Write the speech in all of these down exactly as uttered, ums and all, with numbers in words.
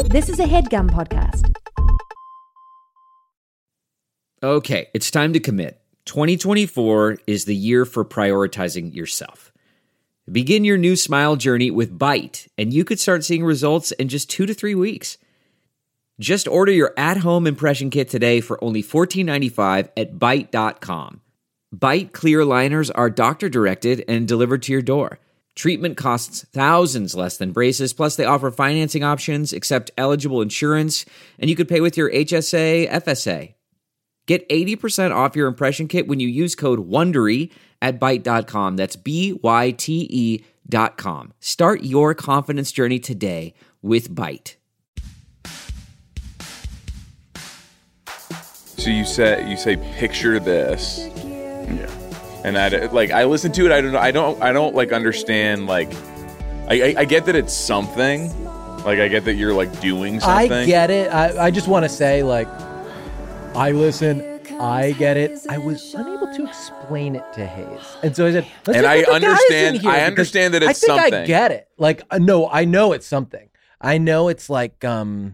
This is a HeadGum podcast. Okay, it's time to commit. twenty twenty-four is the year for prioritizing yourself. Begin your new smile journey with Byte, and you could start seeing results in just two to three weeks. Just order your at-home impression kit today for only fourteen ninety-five at byte dot com. Byte clear liners are doctor-directed and delivered to your door. Treatment costs thousands less than braces, plus they offer financing options, accept eligible insurance, and you could pay with your H S A, F S A. Get eighty percent off your impression kit when you use code WONDERY at byte dot com. That's B Y T E dot com. Start your confidence journey today with Byte. So you say you say picture this, Yeah. and I like I listen to it. I don't I don't I don't like understand like I, I I get that it's something. Like I get that you're like doing something. I get it. I, I just want to say, like, I listen. I get it. I was unable to explain it to Hayes, and so I said, Let's And just I put the guys understand- in here I because understand that it's I think I something. get it. Like, uh, no, I know it's something. I know it's like um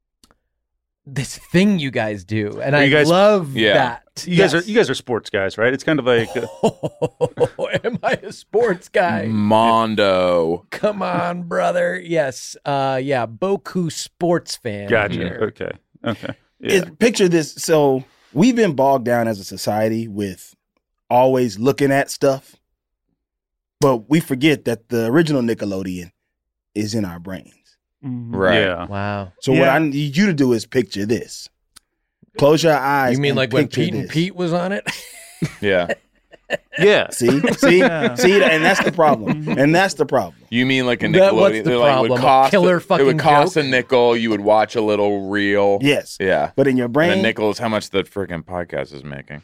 this thing you guys do, and Are I you guys- love Yeah. that. You guys Yes. are you guys are sports guys, right? It's kind of like uh, Oh, am I a sports guy? Mondo. Come on, brother. Yes. Uh, yeah. Boku sports fan. gotcha. here. Okay. Okay. Yeah. It, picture this. So we've been bogged down as a society with always looking at stuff, but we forget that the original Nickelodeon is in our brains. Right. Yeah. Wow. So what Yeah. I need you to do is picture this. Close your eyes. You mean and like when picture Pete and this. Pete was on it? Yeah. Yeah. See, see, Yeah. see, and that's the problem. And that's the problem. You mean like a That- Nickelodeon? what's the like, problem? Would A cost, killer It fucking would cost joke? a nickel. You would watch a little reel. Yes, Yeah. but in your And a brain, nickel is how much the freaking podcast is making.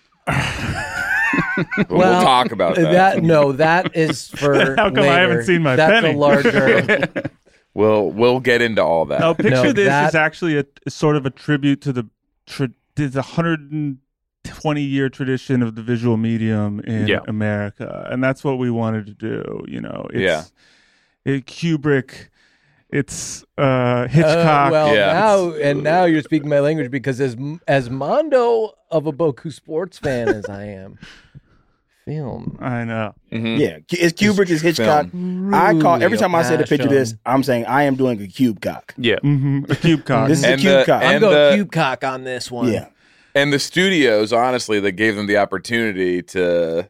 But we'll Well, talk about that. That no, that is for. How come I haven't later. seen my That's penny? a larger. We'll we'll get into all that. No, picture No, this that- is actually a, a sort of a tribute to the tra- to the one hundred twenty year tradition of the visual medium in Yeah. America, and that's what we wanted to do. You know, it's, Yeah. it, Kubrick, it's uh, Hitchcock. Uh, well, Yeah. now and now you're speaking my language because as as Mondo of a Boku sports fan as I am, film. I know. Mhm. yeah, it's Kubrick, is Hitchcock. I call every time I say to picture this, I'm saying I am doing a cube cock. Yeah. hmm A cube cock. This is And a cube the- cock. I'm and going the- cube cock on this one. yeah, And the studios, honestly, that gave them the opportunity to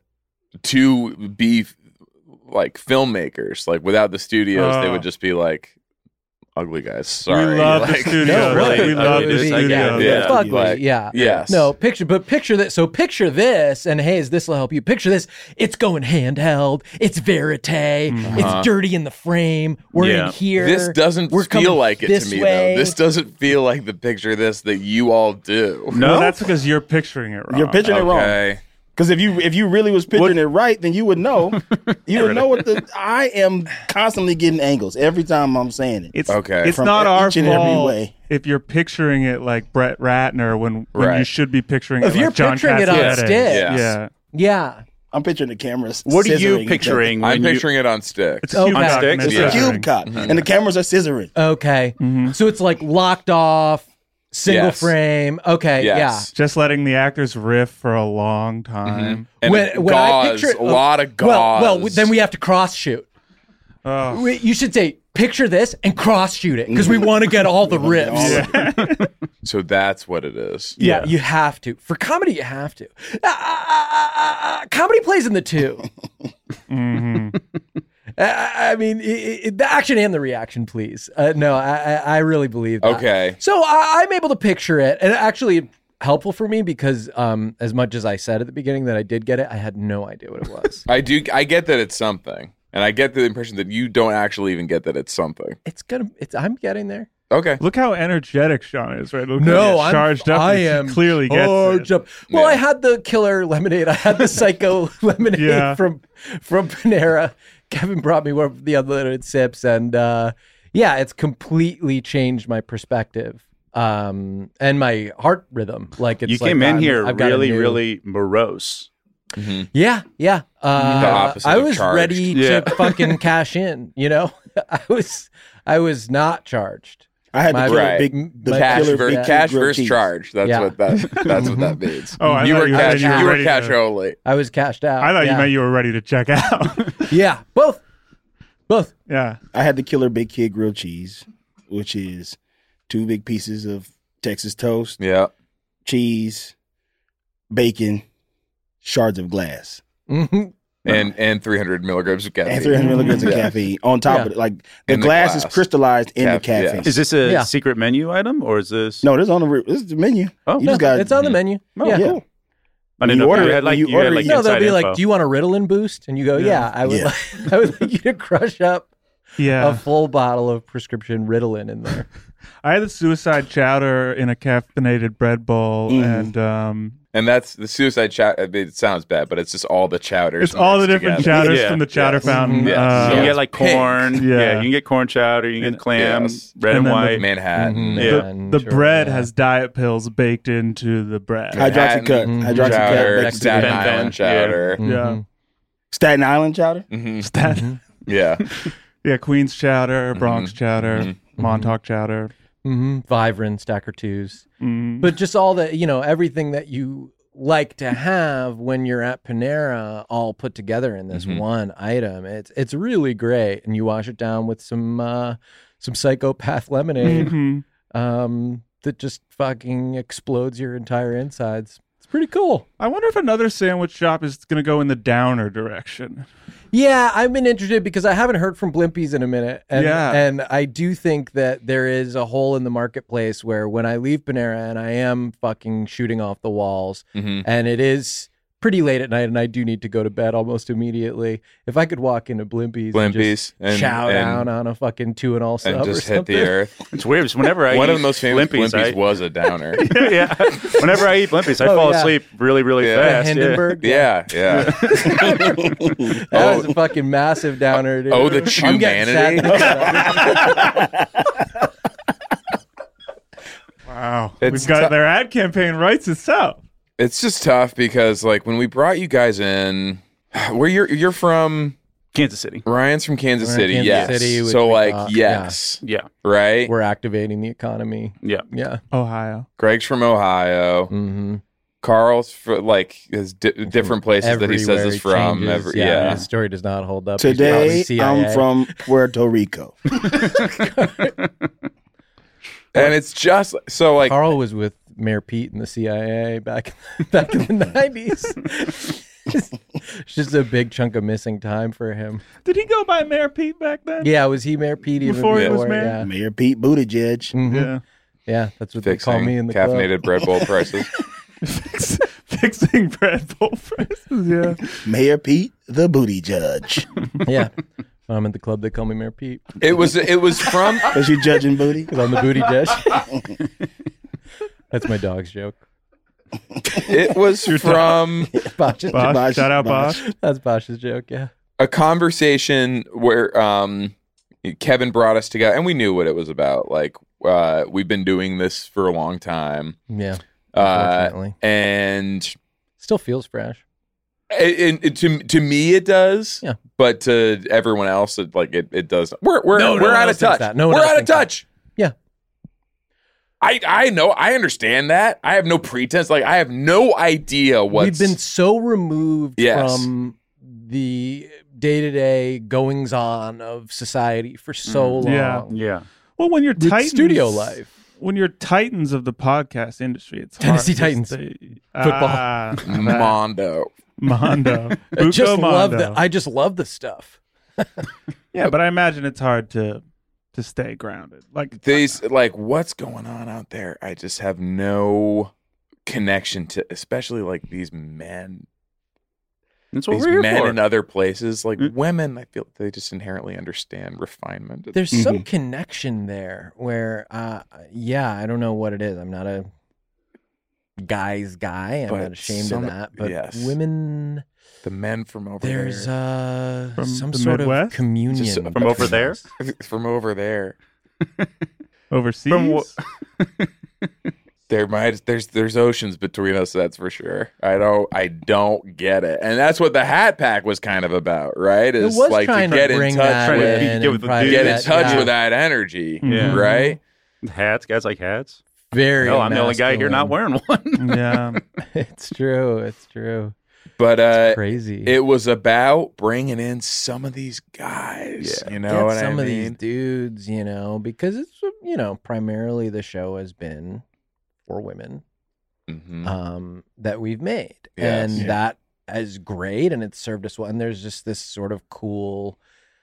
to be like filmmakers. Like without the studios, they Oh. would just be like ugly guys. Sorry, we love like, the studios. No, really. We love It the is, I studios. get it. Yeah. It's ugly. Like, yeah. Yes. No, picture, but picture this. So picture this, and Hayes, this will help you. Picture this. It's going handheld. It's verite. Uh-huh. It's dirty in the frame. We're Yeah. in here. This doesn't We're feel coming like it this to me way. though. This doesn't feel like the picture this that you all do. Well, No. that's because you're picturing it wrong. you're picturing it wrong. Okay. Because if you if you really was picturing it right, then you would know. You would know what the. I am constantly getting angles every time I'm saying it. It's Okay. It's From not our each and every fault way. if you're picturing it like Brett Ratner when, when Right. you should be picturing If it you're like John picturing it on Cassavetes. sticks. Yes. Yeah. Yeah. I'm picturing the cameras. What are scissoring you each picturing when I'm you picturing it on sticks. It's a Okay. cube On cock sticks? and other? it's It's a Yeah. cube scissoring. cock, and the cameras are scissoring. Okay. Mm-hmm. So it's like locked off, single Yes. frame. Okay. Yes. Just letting the actors riff for a long time. And When- it- when I gauze, picture it- a lot of Yeah. Well, gauze. well, then we have to cross shoot. Oh. We- You should say, picture this and cross shoot it because we want to get all the riffs. So that's what it is. Yeah, Yeah. you have to. For comedy, you have to. Uh, uh, uh, uh, comedy plays in the two. Mhm. Uh, I mean, i i the action and the reaction, please. Uh, no, I, I I really believe that. Okay. So I, I'm able to picture it, and actually helpful for me because um, as much as I said at the beginning that I did get it, I had no idea what it was. I do. I get that it's something, and I get the impression that you don't actually even get that it's something. it's gonna. It's. I'm getting there. Okay. Look how energetic Sean is, right? Look No, how I'm charged up. I He am clearly gets charged it. up. Well, Yeah. I had the killer lemonade. I had the psycho lemonade Yeah. from from Panera. Kevin brought me one of the unlimited sips, and uh, yeah, it's completely changed my perspective um, and my heart rhythm. Like it's you like came in I'm- here I've got a really, new- really morose. yeah, yeah. Uh, The opposite I of was charged. ready Yeah. to fucking cash in. You know, I was I was not charged. I had the My- killer Right. big, the My cash killer ver- big cash grilled versus cheese. charge. That's Yeah. what that. That's what that means. Oh, I you thought were you said cash. you were You were ready cash to- only. I was cashed out. I thought yeah. you meant you were ready to check out. Yeah, both. Both. Yeah. I had the killer big kid grilled cheese, which is two big pieces of Texas toast, Yeah. cheese, bacon, shards of glass, hmm And and three hundred milligrams of caffeine. and three hundred milligrams of Yeah. caffeine on top Yeah. of it. Like the In the glass, glass. is crystallized in Caff- the caffeine. yes. Is this a Yeah. secret menu item or is this? No, this is on the re- this is the menu. Oh, you No, just got it's on the menu. Oh, yeah. cool. I When didn't you know if order you it- had like when you you had order like it- No, they'll inside be info. like, "Do you want a Ritalin boost?" And you go, Yeah. "Yeah, I would. Yeah. Like, I would like you to crush up Yeah. a full bottle of prescription Ritalin in there." I had the suicide chowder in a caffeinated bread bowl, Mhm. and um, And that's the suicide chowder. I mean, it sounds bad, but it's just all the chowders. it's all the mixed different together. chowders Yeah. from the chowder Yes. fountain. Yes. Uh, you can Yeah. get like Pink. corn. Yeah. Yeah. you can get corn chowder. You can And- get clam, yes. red And and, then white. Manhattan. Mhm. the, Yeah. the Sure, bread yeah. has diet pills baked into the bread. Manhattan Hydroxycut, Mhm. hydroxycut, Chowder, next to Staten the- Fen- Island Fen- yeah. chowder. Mhm. Yeah. Staten Island chowder. hmm Stat- Mhm. Yeah. yeah, Queens chowder, Bronx Mhm. chowder, Mhm. Montauk chowder. Mhm. Vibrant Stacker Twos. Mm. But just all the, you know, everything that you like to have when you're at Panera all put together in this Mhm. one item. It's it's really great. And you wash it down with some uh some psychopath lemonade Mhm. um that just fucking explodes your entire insides. It's pretty cool. I wonder if another sandwich shop is going to go in the downer direction. Yeah, I've been interested because I haven't heard from Blimpies in a minute. And, Yeah. and I do think that there is a hole in the marketplace where when I leave Panera and I am fucking shooting off the walls hmm and it is pretty late at night and I do need to go to bed almost immediately, if I could walk into Blimpies, and Blimpies just and- chow and- down on a fucking two and all sub And or just hit something. the earth. It's weird. 'Cause whenever I One eat of the most famous Blimpies, Blimpies I, was a downer. yeah. Whenever I eat Blimpies, I Oh, fall yeah. asleep really, really Yeah. The fast. Yeah. Hindenburg. yeah, yeah. That Oh. was a fucking massive downer, dude. Oh, the I'm getting sad humanity. thinking about it. Wow. It's We've got tou- their ad campaign writes itself. It's just tough because, like, when we brought you guys in, where you're you're from, Kansas City. Ryan's from Kansas We're in City, Kansas yes. City, which so, we like, thought- yes, Yeah. right. We're activating the economy. Yeah. Yeah. Ohio. Greg's from Ohio. Mm-hmm. Carl's for, like has di- different places that he says is from. Every, yeah, yeah, his story does not hold up. He's probably Today, C I A. I'm from Puerto Rico. and it's just so like Carl was with Mayor Pete in the C I A back back in the nineties. It's just a big chunk of missing time for him. Did he go by Mayor Pete back then? Yeah, was he Mayor Pete even Before before? he was mayor? Yeah, Mayor Pete Buttigieg. Mhm. Yeah. yeah, that's what they fixing call me in the caffeinated club. bread bowl prices. Fix- Fixing bread bowl prices. Yeah. Mayor Pete, the booty judge. Yeah, when I'm at the club, they call me Mayor Pete It was it was from Because you judging booty? because I'm the booty judge. That's my dog's joke. it was from Bosh's Bosh, Bosh, shout out Bosh. Bosh. That's Bosh's joke. Yeah. a conversation where um Kevin brought us together and we knew what it was about. Like uh we've been doing this for a long time. Yeah. Uh Unfortunately, and still feels fresh. it, it, to to me it does. Yeah. But to everyone else it like it, it does. We're we're No, no we're one out else of thinks touch. that. No one we're else out of thinks that. touch. Yeah. I I know I understand that. I have no pretense. Like I have no idea what's We've been so removed Yes. from the day-to-day goings on of society for so long. Yeah. Yeah. Well, when you're With titans, studio life. when you're titans of the podcast industry, it's Tennessee hard to Titans. stay- Football. Ah, that- Mondo. Mondo. I just Buco love Mondo. the I just love the stuff. Yeah, but I imagine it's hard to to stay grounded. Like These like what's going on out there? I just have no connection to, especially like these men. That's what These we're here men for. in other places, like Mm. women, I feel they just inherently understand refinement. There's some Mhm. connection there where uh yeah, I don't know what it is. I'm not a guy's guy. I'm But not ashamed some- of that. But yes. women the men from over there's there, uh From some the sort Midwest? of communion Just from over there? from over there. overseas. From what? There might there's there's oceans between us, that's for sure. I don't I don't get it, and that's what the Hat Pack was kind of about, right? It Is was like trying to get to bring in touch that Trying to with be- in get and with the private dudes. get in jet, touch yeah. with that energy, Yeah. right? Hats, guys like hats. Very. Hell, I'm the only guy here not masculine. wearing one. Yeah. It's true. It's true. But uh, Crazy. it was about bringing in some of these guys. Yeah. You know Get what some I of these mean? dudes, you know, because it's, you know, primarily the show has been for women Mhm. um, that we've made. Yes. And Yeah. that is great. And it's served us well. And there's just this sort of cool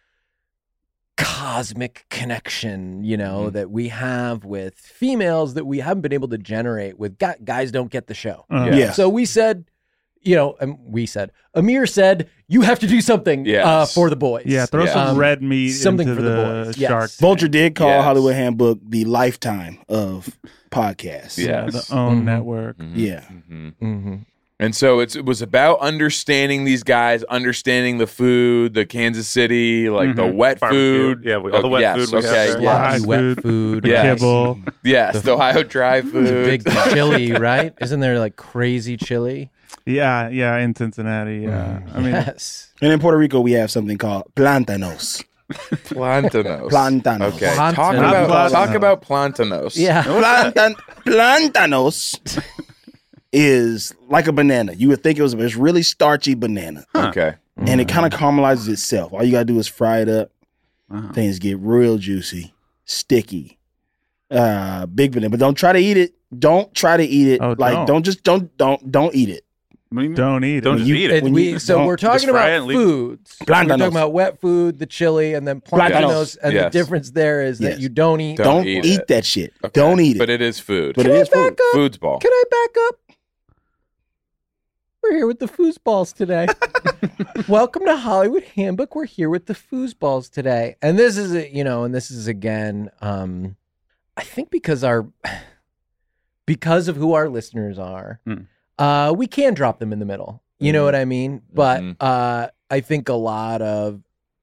cosmic connection, you know, Mhm. that we have with females that we haven't been able to generate with gu- guys don't get the show. Uh, Yeah. So we said, you know, and we said, Amir said, you have to do something Yes. uh, for the boys. Yeah, throw Yeah. some Um, red meat something into for the the, boys. Yes. shark. Vulture did call Yes. Hollywood Handbook the lifetime of podcasts. Yeah. Yeah, Yes. the own Mhm. network. Mhm. Yeah. Mhm. Mm-hmm. And so it's, it was about understanding these guys, understanding the food, the Kansas City, like the Mhm. wet Barbecue. food. Yeah, we- all the Oh, wet yes, food we have okay, there. yeah. Dry wet food, food. the Yes. kibble. Yes, the Ohio dry The food. big chili, right? Isn't there like crazy chili? Yeah, yeah, in Cincinnati. Yeah, I mean, yes. And in Puerto Rico, we have something called plantanos. Plantanos. Plantanos. Okay, Plantanos. talk Not about plantanos. talk about plantanos. Yeah. Plantan- plantanos is like a banana. You would think it was it's really starchy banana, Okay. and it kind of caramelizes itself. All you gotta do is fry it up. Uh-huh. Things get real juicy, sticky. Uh, big banana, but don't try to eat it. Don't try to eat it. Oh, like don't. don't just don't don't don't eat it. What do you mean? don't eat Don't it. just you- eat it. And When we, you so don't- we're talking just fry it about and leave- foods. We're Plantanos. talking about wet food, the chili, and then plantanos. Plantanos. And Yes. the difference there is that Yes. you don't eat. Don't Don't, eat eat, it. that shit. Okay. Don't eat it. But it is food. But Can it I is food. back up? Food's ball. Can I back up? We're here with the foosballs today. Welcome to Hollywood Handbook. We're here with the foosballs today. And this is, a, you know, and this is again, um, I think because our, because of who our listeners are, Hmm. uh, we can drop them in the middle. You know Mhm. what I mean? But Mhm. uh, I think a lot of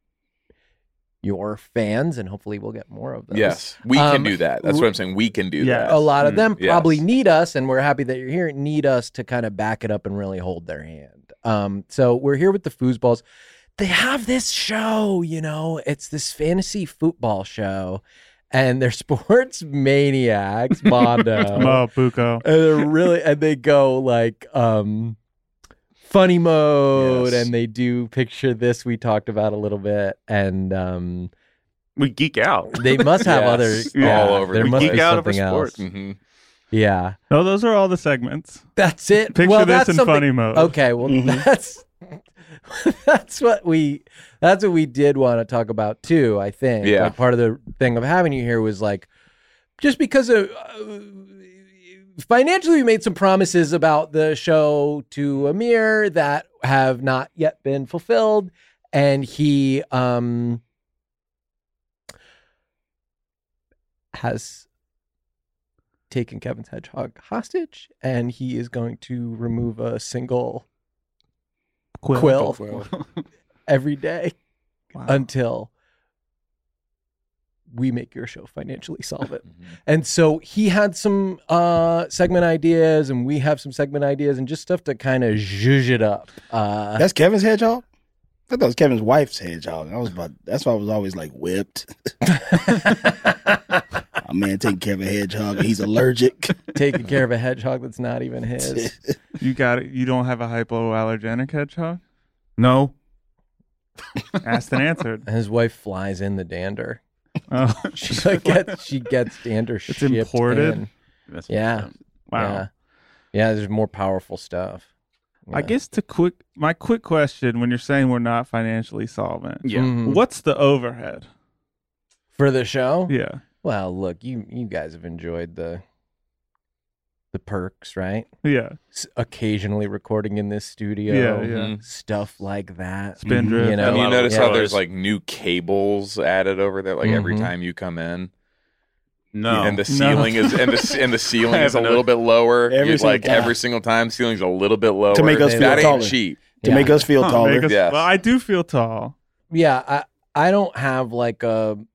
your fans, and hopefully we'll get more of those. Yes, we can Um, do that. That's what I'm saying. We can do Yeah. that. A lot of Mm, them yes. probably need us, and we're happy that you're here, need us to kind of back it up and really hold their hand. Um, so we're here with the foosballs. They have this show, you know, it's this fantasy football show, and they're sports maniacs, Mondo. Oh, Buko. And they're really, and they go like um funny mode, Yes. and they do picture this we talked about a little bit, and um We geek out. they must have Yes. other All yeah, over there the must place. be Geek out over something else. sports. hmm Yeah, No, those are all the segments. that's it. Picture well, this that's in something- funny mode. Okay, well Mhm. that's that's what we that's what we did want to talk about too. I think. Yeah. Like, part of the thing of having you here was like just because of uh, financially we made some promises about the show to Amir that have not yet been fulfilled, and he um has taken Kevin's hedgehog hostage, and he is going to remove a single Quill. quill, Well, every day Wow. until we make your show financially solvent. Mm-hmm. And so he had some uh, segment ideas, and we have some segment ideas, and just stuff to kind of zhuzh it up. Uh, that's Kevin's hedgehog. I thought it was Kevin's wife's hedgehog. I was about. That's why I was always like whipped. A man taking care of a hedgehog, and he's allergic. taking care of a hedgehog that's not even his. You got it. You don't have a hypoallergenic hedgehog? No. Asked and answered. And his wife flies in the dander. Oh, She like gets she gets dander It's shipped imported? in. That's- Yeah. wow. Yeah. Yeah, there's more powerful stuff. I Yeah. guess to quick, my quick question: when you're saying we're not financially solvent, Yeah. Mhm. what's the overhead? For the show? Yeah, Well, look, you you guys have enjoyed the the perks, right? yeah, S- occasionally recording in this studio. yeah, yeah. Mhm. Stuff like that. Spindrift. You know, And you lot of notice yeah. how colors. there's like new cables added over there, like every Mhm. time you come in, No. and the ceiling is and the and the ceiling I is a haven't little bit lower. Every You're single like time. every single time, ceiling's a little bit lower To make us feel that ain't taller. cheap. To Yeah. make us feel Huh, taller. make us- Yes. Well, I do feel tall. Yeah, I I don't have like a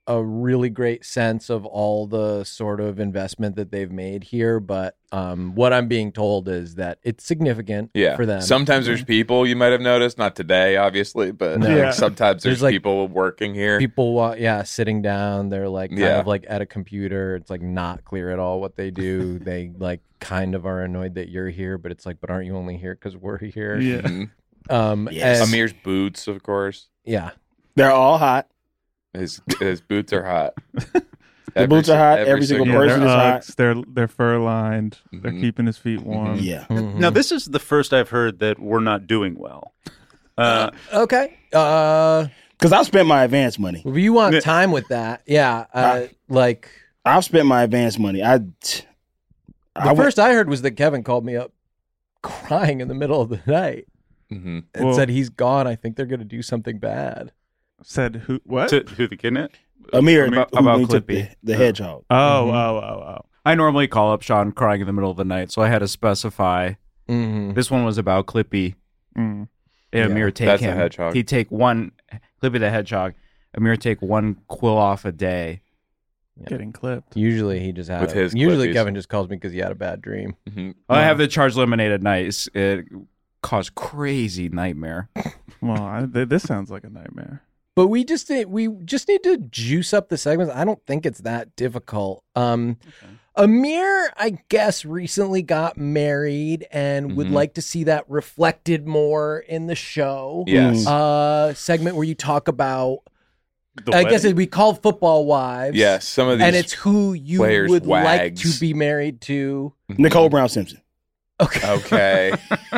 a really great sense of all the sort of investment that they've made here, but um, what I'm being told is that it's significant Yeah. for them. Sometimes there's people you might have noticed, not today, obviously, but No. like, Yeah. sometimes There's, there's, like, people working here. People, wa- yeah, sitting down, they're like kind Yeah. of like at a computer. It's like not clear at all what they do. They like kind of are annoyed that you're here, but it's like, but aren't you only here because we're here? Yeah. Mhm. Um, Yes. and- Amir's boots, of course. yeah. They're all hot. His his boots are hot. The boots are hot. Every single Yeah, person they're is hot. Uggs, they're they're fur lined. They're Mhm. keeping his feet warm. Yeah. Mhm. Now, this is the first I've heard that we're not doing well. Uh, Okay. Uh, Because I've spent my advance money. if you want time with that, yeah. Uh, like I've spent my advance money. I. the I went- first I heard was that Kevin called me up crying in the middle of the night hmm and Well- said he's gone. I think they're going to do something bad. Said who? What? to, who the kidnap? Amir, About- who about we took Clippy. the, the hedgehog. oh, Mhm. oh, oh, oh. I normally call up Sean crying in the middle of the night, so I had to specify. Mm-hmm. This one was about Clippy. Mm. And Amir take That's a him. hedgehog. He'd take one, Clippy the hedgehog. Amir take one quill off a day. Getting clipped. Usually he just had. With a- his usually Clippies. Kevin just calls me because he had a bad dream. hmm I have the charged lemonade at night. It's- It caused crazy nightmare. Well, I, th- this sounds like a nightmare. But we just need, we just need to juice up the segments. I don't think it's that difficult. Um, Amir, I guess, recently got married and would Mhm. like to see that reflected more in the show. Yes. Uh, segment where you talk about, The I guess wedding? it'd be called Football Wives. yes. Some of these. and it's who you players' would like wags. to be married to. Nicole Brown Simpson. Okay. okay.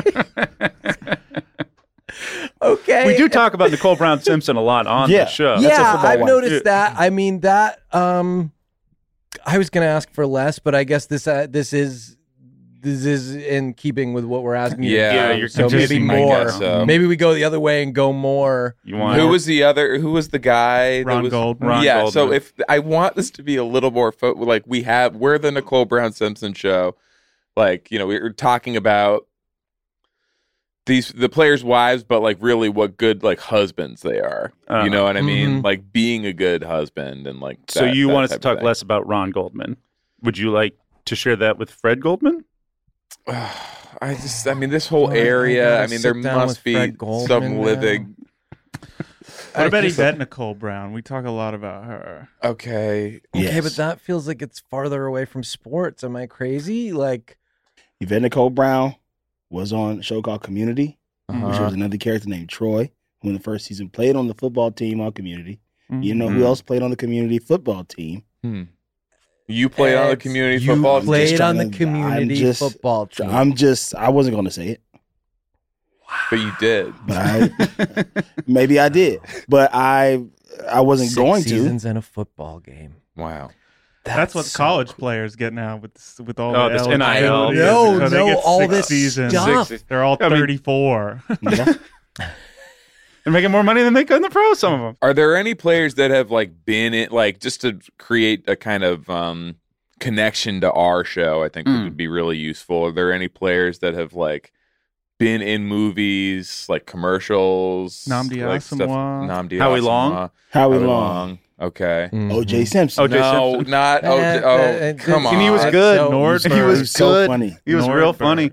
Okay. We do talk about Nicole Brown Simpson a lot on Yeah. the show. That's a yeah, football I've one. noticed that. I mean that. Um, I was gonna ask for less, but I guess this uh, this is this is in keeping with what we're asking you. Yeah, to do. you're so maybe confusing me, I more. guess so. Maybe we go the other way and go more. You want Who was the other? Who was the guy? that Ron was, Goldman. Ron yeah. So Goldman. if I want this to be a little more fo- like we have, we're the Nicole Brown Simpson show. Like you know, we were talking about these the players' wives, but like really what good like husbands they are. Uh, you know what I mean? Mhm. Like being a good husband and like. So that- you that want us to type of talk thing. less about Ron Goldman? Would you like to share that with Fred Goldman? I just, I mean, this whole Oh, I area. gotta I mean, sit there down must with be Fred Goldman some now. living. What about just- Yvette Nicole Brown? We talk a lot about her. Okay. Okay, Yes. but that feels like it's farther away from sports. Am I crazy? Like, Yvette Nicole Brown was on a show called Community, which uh-huh. was another character named Troy, who in the first season played on the football team on Community. You know Mhm. who else played on the Community football team? Hmm. You played on the Ed, community you football team? played Just on the trying to- community I'm just- football team. I'm just, I wasn't going to say it, but you did. but I, maybe I did, but I, I wasn't Six going to. seasons in a football game. Wow. That's, what so college cool. players get now with this, with all Oh, the this L- N I L. No, So they no, get all six this seasons. stuff. Six- They're all I mean- thirty-four. Yeah. They're making more money than they could in the pro. Some of them. Are there any players that have like been in like just to create a kind of um connection to our show? I think that Mm. would be really useful. Are there any players that have like been in movies, like commercials? Nnamdi like stuff- Asamoah. Nnamdi Howie Asamoah. Long? Howie Howie Long, Okay. O J Simpson. O J No, Simpson. not Uh, O uh, J. Oh, uh, come on. And he was That's good. so- Nordberg. He was He's so good. funny. He was real Nordberg. funny.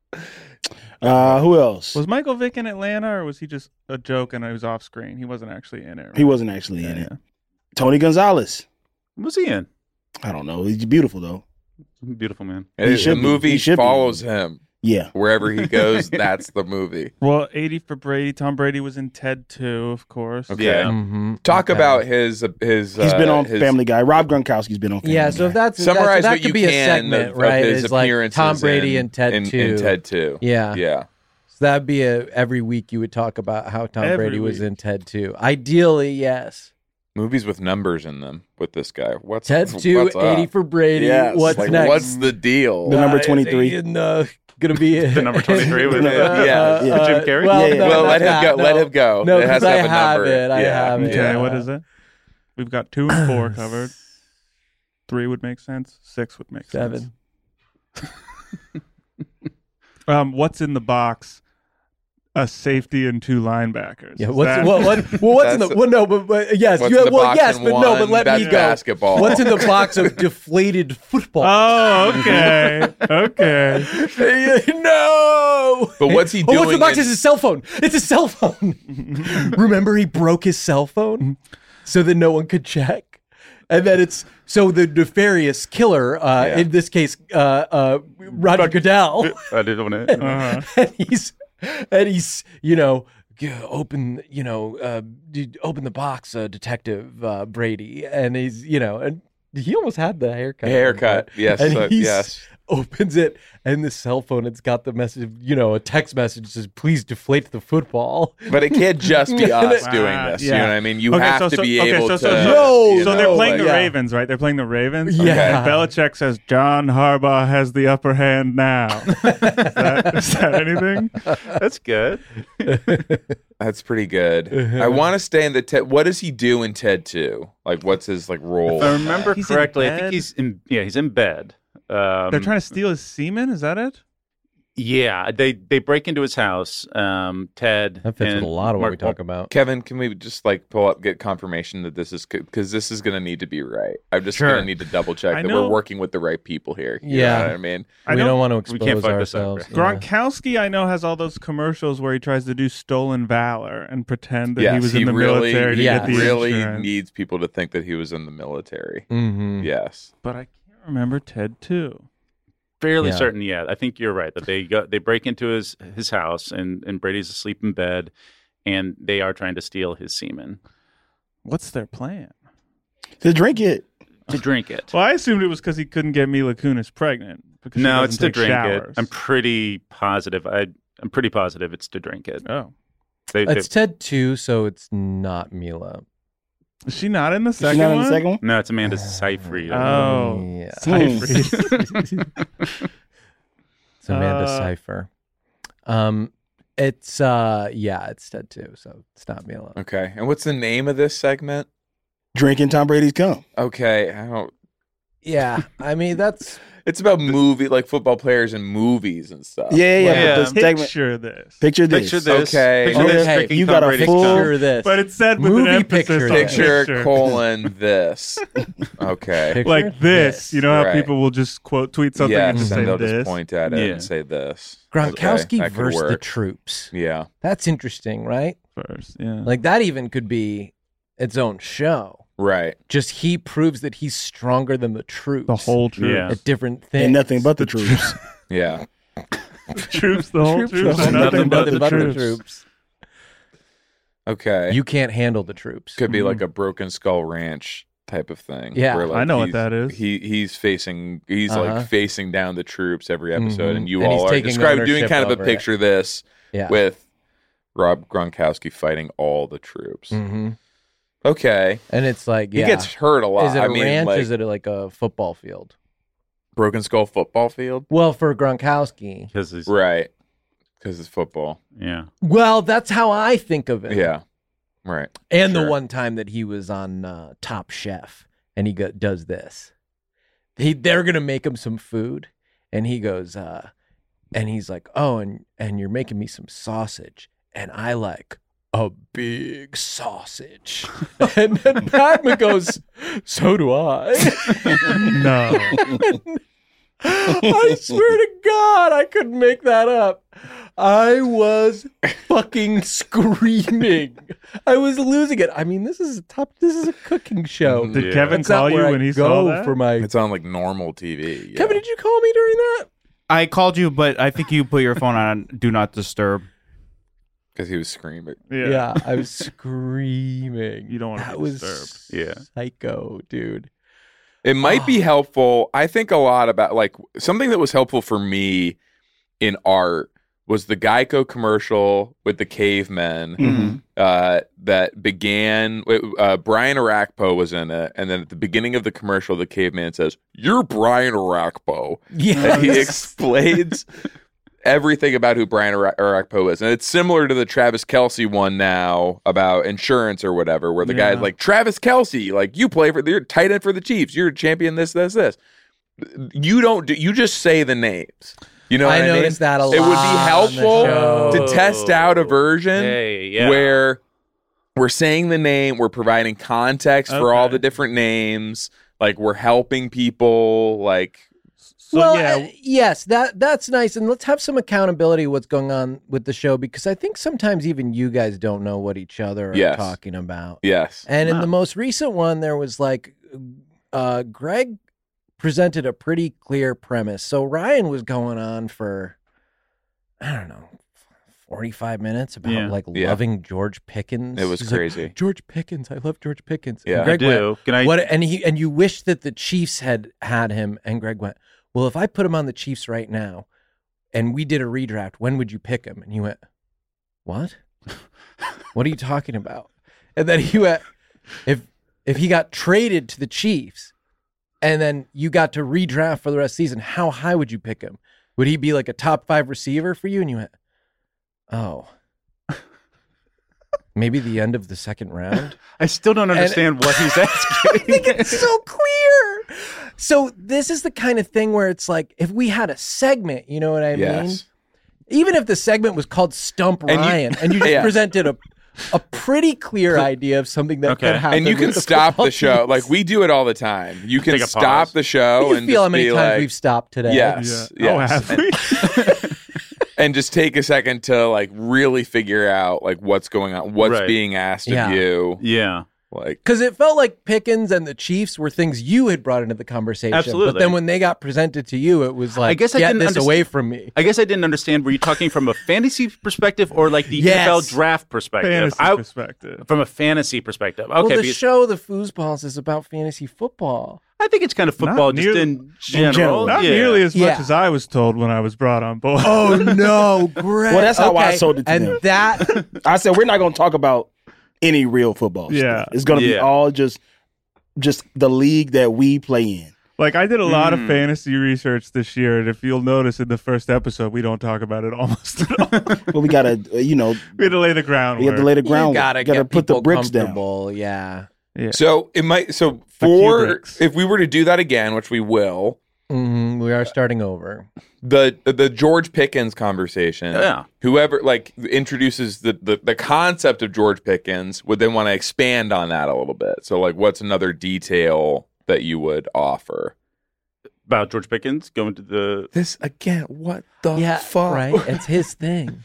Uh, who else? Was Michael Vick in Atlanta, or was he just a joke and he was off screen? He wasn't actually in it. Right? He wasn't actually Yeah, in it. yeah. Tony Gonzalez. What was he in? I don't know. He's beautiful though. Beautiful man. And He the should be. movie He should be. follows him Yeah. wherever he goes. That's the movie. Well, eighty for Brady. Tom Brady was in Ted too, of course. Okay. Yeah. Mm-hmm. Talk about his his. He's been uh, on his, Family Guy. Rob Gronkowski's been on Family Yeah, Guy. so if that's Summarize that, so that what could you be a can segment, of, right? of his It's like appearances Tom Brady in, and Ted in, two. in Ted two. Yeah, Yeah. So that'd be a every week you would talk about how Tom Every Brady was week. in Ted two. Ideally, yes. Movies with numbers in them with this guy. What's Ted two, what's up? eighty for Brady. Yes, What's like, next? What's the deal? The number Uh, twenty-three. in, uh, gonna be The number twenty-three with Uh, Yeah, uh, yeah. uh, Jim Carrey? Well, Yeah, yeah. no, well, not let him that, go. No. Let him go. No, it has because to I have a have number. it. I yeah. have it. Okay, Yeah. what is it? We've got two and four covered. Three would make sense. Six would make Seven. sense. Um, what's in the box? a safety and two linebackers. Yeah, Is what's that- what, what, well, what's in the That's- well, no, but, but yes, What's you in have, the well, box yes, in but no, but one? let me That's go. basketball. What's in the box of deflated football? Oh, okay, okay. No. But what's he Oh, what's the doing box? in- It's his cell phone. It's his cell phone. Remember, he broke his cell phone so that no one could check, and then it's so the nefarious killer, uh, Yeah. in this case, uh, uh, Roger Goodell, I didn't want to. Uh-huh. and he's and he's you know. Yeah, open, you know, uh, d- open the box, uh, Detective uh, Brady, and he's, you know, and he almost had the haircut. Haircut. Yes. and uh, he's, yes. opens it, and the cell phone, it's got the message, you know, a text message that says, "Please deflate the football." But it can't just be us Wow, doing this. You yeah. know what I mean? You Okay, have so- to so- be okay, able so- to. so- No, you So know, they're playing like- the yeah. Ravens, right? They're playing the Ravens. Yeah. Okay. Belichick says John Harbaugh has the upper hand now. is, that, is that anything? That's good. That's pretty good. I want to stay in the Ted. What does he do in Ted two? Like, what's his like role? If I remember He's in correctly, I bed? think he's in. Yeah, he's in bed. Um, They're trying to steal his semen. Is that it? Yeah, they they break into his house. Um, Ted. That fits with and a lot of what Mark- we talk about. Kevin, can we just like pull up, get confirmation that this is because this is going to need to be right. I'm just Sure. going to need to double check I that know- we're working with the right people here. You Yeah. know what I mean? I we know- don't want to we expose can't fuck this up, ourselves. right? yeah. Gronkowski, I know, has all those commercials where he tries to do stolen valor and pretend that yes, he was in the really, military to yeah. get the really insurance. needs people to think that he was in the military. Mhm. Yes. But I can't remember Ted too. Fairly Yeah. certain, yeah. I think you're right that they go they break into his his house and and Brady's asleep in bed, and they are trying to steal his semen What's their plan? To drink it. to drink it. Well, I assumed it was because he couldn't get Mila Kunis pregnant. Because she No, doesn't it's to take drink showers. it. I'm pretty positive. I I'm pretty positive it's to drink it. Oh, They, they, It's Ted two, so it's not Mila. is she not in the Is she second not in one? the second one? no, it's Amanda Seyfried. Oh, Yeah. Seyfried. It's Amanda Uh, Seyfried. Um, it's uh, yeah, it's Ted two, so it's not Mila. Okay. And what's the name of this segment? Drinking Tom Brady's cum. Okay. I don't. Yeah, I mean that's It's about movie, like football players in movies and stuff. Yeah, yeah. Yeah. But the segment, Picture this. picture this. Picture this. Okay. Picture this. Okay, drinking you Tom got a Brady's full- cum. picture this. But it's said with Movie an emphasis picture on this. Picture, picture. colon this. Okay. Picture like this. You know how Right. people will just quote tweet something and Yes, just and say they'll this. just point at it Yeah. and say this. Gronkowski Okay, that could versus the work. troops. Yeah. That's interesting, right? First, yeah. Like that even could be its own show. Right. Just he proves that he's stronger than the troops. the whole troop. Yeah. at different things. And nothing but the troops. Yeah. troops, the whole Troops, troops, the and whole- nothing, but, the, but the troops. troops. Okay. You can't handle the troops. Could be like a Broken Skull Ranch type of thing. Yeah. where, like, I know what he's- that is. He he's facing he's Uh-huh. like facing down the troops every episode, Mhm. and you And he's all are taking describing doing ownership kind of a over it. picture this Yeah. with Rob Gronkowski fighting all the troops. hmm Okay. And it's like, yeah. He gets hurt a lot. Is it a I mean, ranch? like Is it like a football field? Broken Skull football field? Well, for Gronkowski. Because he's Right. Because it's football. yeah. Well, that's how I think of it. Yeah. Right. And the Sure. one time that he was on uh, Top Chef and he go, does this. He they're gonna make him some food, and he goes, uh, and he's like, oh, and and you're making me some sausage, and I like a big sausage, and then Padma goes, so do I. No. I swear to God, I couldn't make that up. I was fucking screaming. I was losing it. I mean, this is a top. This is a cooking show. Did Yeah. Kevin That's not call you where I when he go saw that? for my. It's on like normal T V. Yeah. Kevin, did you call me during that? I called you, but I think you put your phone on Do Not Disturb. Because he was screaming. Yeah. I was screaming. You don't wanna That be was disturbed. Yeah. psycho, dude. It might be helpful. I think a lot about like something that was helpful for me in art was the Geico commercial with the cavemen Mhm. uh, that began. Uh, Brian Arakpo was in it, and then at the beginning of the commercial, the caveman says, "You're Brian Arakpo," Yeah. and he explains everything about who Brian Ara- Arakpo is, and it's similar to the Travis Kelce one now about insurance or whatever, where the Yeah. guy's like, "Travis Kelce, like you play for, you're a tight end for the Chiefs, you're a champion, this, this, this." You don't do, you just say the names. You know what I I, noticed mean? that a It would lot be on the helpful show. to test out a version Hey, yeah. where we're saying the name, we're providing context for all Okay. the different names, like we're helping people, like So well, yeah, uh, yes, that that's nice, and let's have some accountability what's going on with the show because I think sometimes even you guys don't know what each other are Yes. talking about. yes. And in Wow. the most recent one, there was like uh, Greg presented a pretty clear premise. So Ryan was going on for I don't know forty-five minutes about Yeah. like Yeah. loving George Pickens. It was He's like, crazy. George Pickens, I love George Pickens. And Yeah. I Greg I went, do. Can I? what and he and you wish that the Chiefs had had him, and Greg went, well, if I put him on the Chiefs right now and we did a redraft, when would you pick him? And he went, what? What are you talking about? And then he went, if if he got traded to the Chiefs and then you got to redraft for the rest of the season, how high would you pick him? Would he be like a top five receiver for you? And you went, oh, maybe the end of the second round? I still don't understand what he's asking. I think it's so clear. So this is the kind of thing where it's like if we had a segment, you know what I mean? Yes. Even if the segment was called Stump And you- Ryan and you just Yeah. presented a a pretty clear idea of something that Okay. could happen. And you can with the stop football the show. teams. Like we do it all the time. You can Take a stop pause. the show you and feel just how many be times like, we've stopped today. yes, yeah. Oh, yes. have and, we? and just take a second to like really figure out like what's going on, what's Right. being asked Yeah. of you. Yeah. Like Because it felt like Pickens and the Chiefs were things you had brought into the conversation. But Absolutely. then when they got presented to you, it was like, guess I get didn't this understand- away from me. I guess I didn't understand. Were you talking from a fantasy perspective or like the Yes. N F L draft perspective? Fantasy I- perspective. From a fantasy perspective. well, Okay. the because show, The Foosballs, is about fantasy football. I think it's kind of football Not just nearly- in general. general. Not yeah. nearly as Yeah. much as I was told when I was brought on board. Oh, no, Greg. Well, that's how I Okay, sold it to and them. that, I said we're not going to talk about any real football. Yeah. stuff. It's going to be Yeah. all just just the league that we play in. Like I did a lot Mm. of fantasy research this year, and if you'll notice in the first episode, we don't talk about it almost at all. But we got to, uh, you know, we had to lay the groundwork. we have to lay the you ground. gotta gotta get put the people bricks down. comfortable. Yeah. Yeah. so it might so few for bricks. if we were to do that again, which we will, hmm We are starting over. the the George Pickens conversation. Yeah. Whoever like introduces the, the the concept of George Pickens would then want to expand on that a little bit. So like what's another detail that you would offer? About George Pickens going to the. This again, what the Yeah, fuck? right. It's his thing.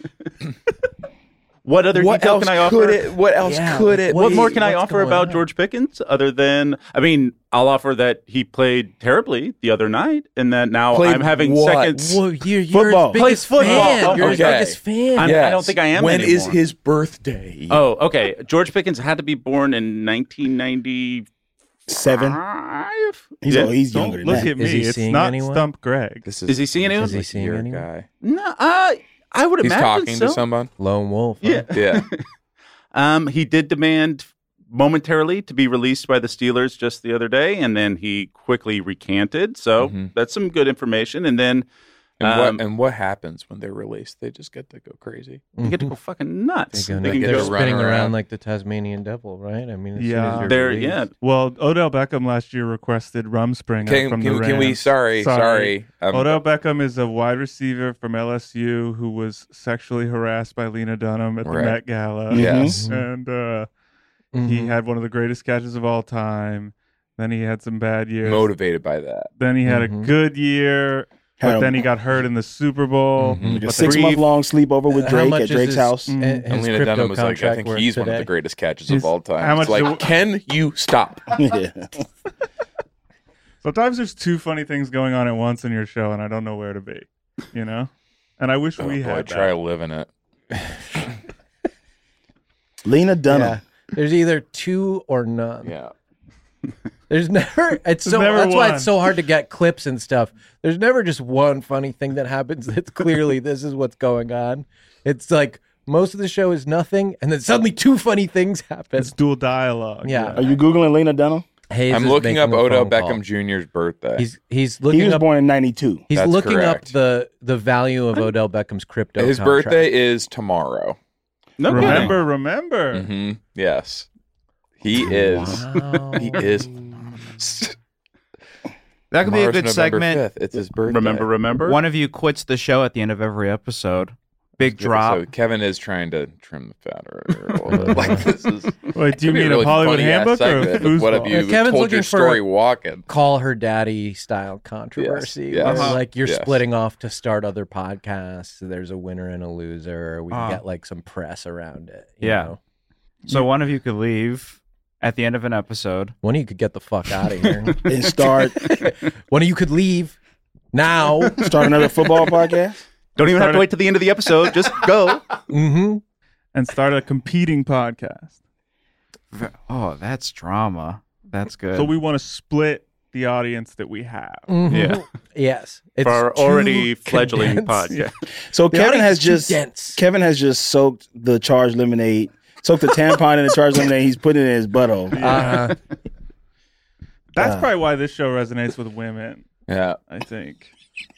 What other What detail else can I offer? could it what else Yeah, could like, it What be? more can I what's offer going about on? George Pickens other than, I mean, I'll offer that he played terribly the other night and that now Played I'm having what? seconds. Whoa, you're, you're Football. his biggest Plays football. fan. Oh, You're his okay. biggest fan. I'm- I don't think I am When is anymore. his birthday? Oh, okay. George Pickens had to be born in nineteen ninety-five. Seven. He's, Yeah. oh, he's Don't younger than look that. at me. Is he It's seeing not anyone? Stump Greg. This Is he seeing anyone? Is he like seeing your anyone? guy. No, uh, I would He's imagine talking so. to someone. Lone Wolf. huh? Yeah. Yeah. Um, he did demand momentarily to be released by the Steelers just the other day, and then he quickly recanted. So Mhm. that's some good information. And then And Um, what and what happens when they're released? They just get to go crazy. you get to go fucking nuts. They go, They can get they're to go- run spinning around. around. like the Tasmanian devil, right? I mean, as soon Yeah. as you're They're released. yeah. Well, Odell Beckham last year requested Rumspringer Can, from can, the can we? Rams. Sorry, sorry. Um, Odell Beckham is a wide receiver from L S U who was sexually harassed by Lena Dunham at the Right. Met Gala. Yes. And uh, Mhm. he had one of the greatest catches of all time. Then he had some bad years. motivated by that. Then he had Mhm. a good year, Had but a- then he got hurt in the Super Bowl. Mhm. Like a But six the- month long sleepover with How Drake much at is Drake's his- house. eh, Mm. his And Lena crypto Dunham was like, I contract think worth he's one of today? the greatest catches He's- of all time. how much It's like, do- can you stop? Yeah. Sometimes there's two funny things going on at once in your show, and I don't know where to be. You know, and I wish Oh, we boy, had try that. living it. Lena Dunham. Yeah. There's either two or none. Yeah. There's never. It's so. never That's why one. it's so hard to get clips and stuff. There's never just one funny thing that happens. That's clearly this is what's going on. It's like most of the show is nothing, and then suddenly two funny things happen. It's dual dialogue. Yeah. Are you Googling Lena Dunham? Hayes I'm is looking up making a Odell phone call. Beckham Junior's birthday. He's he's He looking was up. born in ninety-two. He's That's looking correct. up the the value of Odell Beckham's crypto. His contract. birthday is tomorrow. No kidding. Remember, remember. hmm Yes. He is. Wow. He is. That could be a Mars, good November segment. fifth. It's his birthday. Remember, remember? One of you quits the show at the end of every episode. Big drop. So Kevin is trying to trim the fat or, or a little bit. Like this is. Wait, do you could be mean really a Hollywood funny-ass handbook or a segment of What have foosball? you Yeah, Kevin's told looking your for story a- walking? Call her daddy style controversy. Yes, yes. where, Uh-huh. Like you're Yes. splitting off to start other podcasts. There's a winner and a loser. We Uh. get like some press around it. you Yeah. know? So one of you could leave at the end of an episode. One of you could get the fuck out of here. And start One of you could leave now. start another football podcast. Don't even have Started- to wait to the end of the episode. Just go. Mm-hmm. And start a competing podcast. V- Oh, that's drama. That's good. So we want to split the audience that we have. Yeah. Yes. It's For our too already fledgling condensed. podcast. So The Kevin audience has is too just dense. Kevin has just soaked the charged lemonade, soaked the tampon in the charged lemonade. He's putting it in his butthole. Uh-huh. That's Uh. probably why this show resonates with women, Yeah. I think.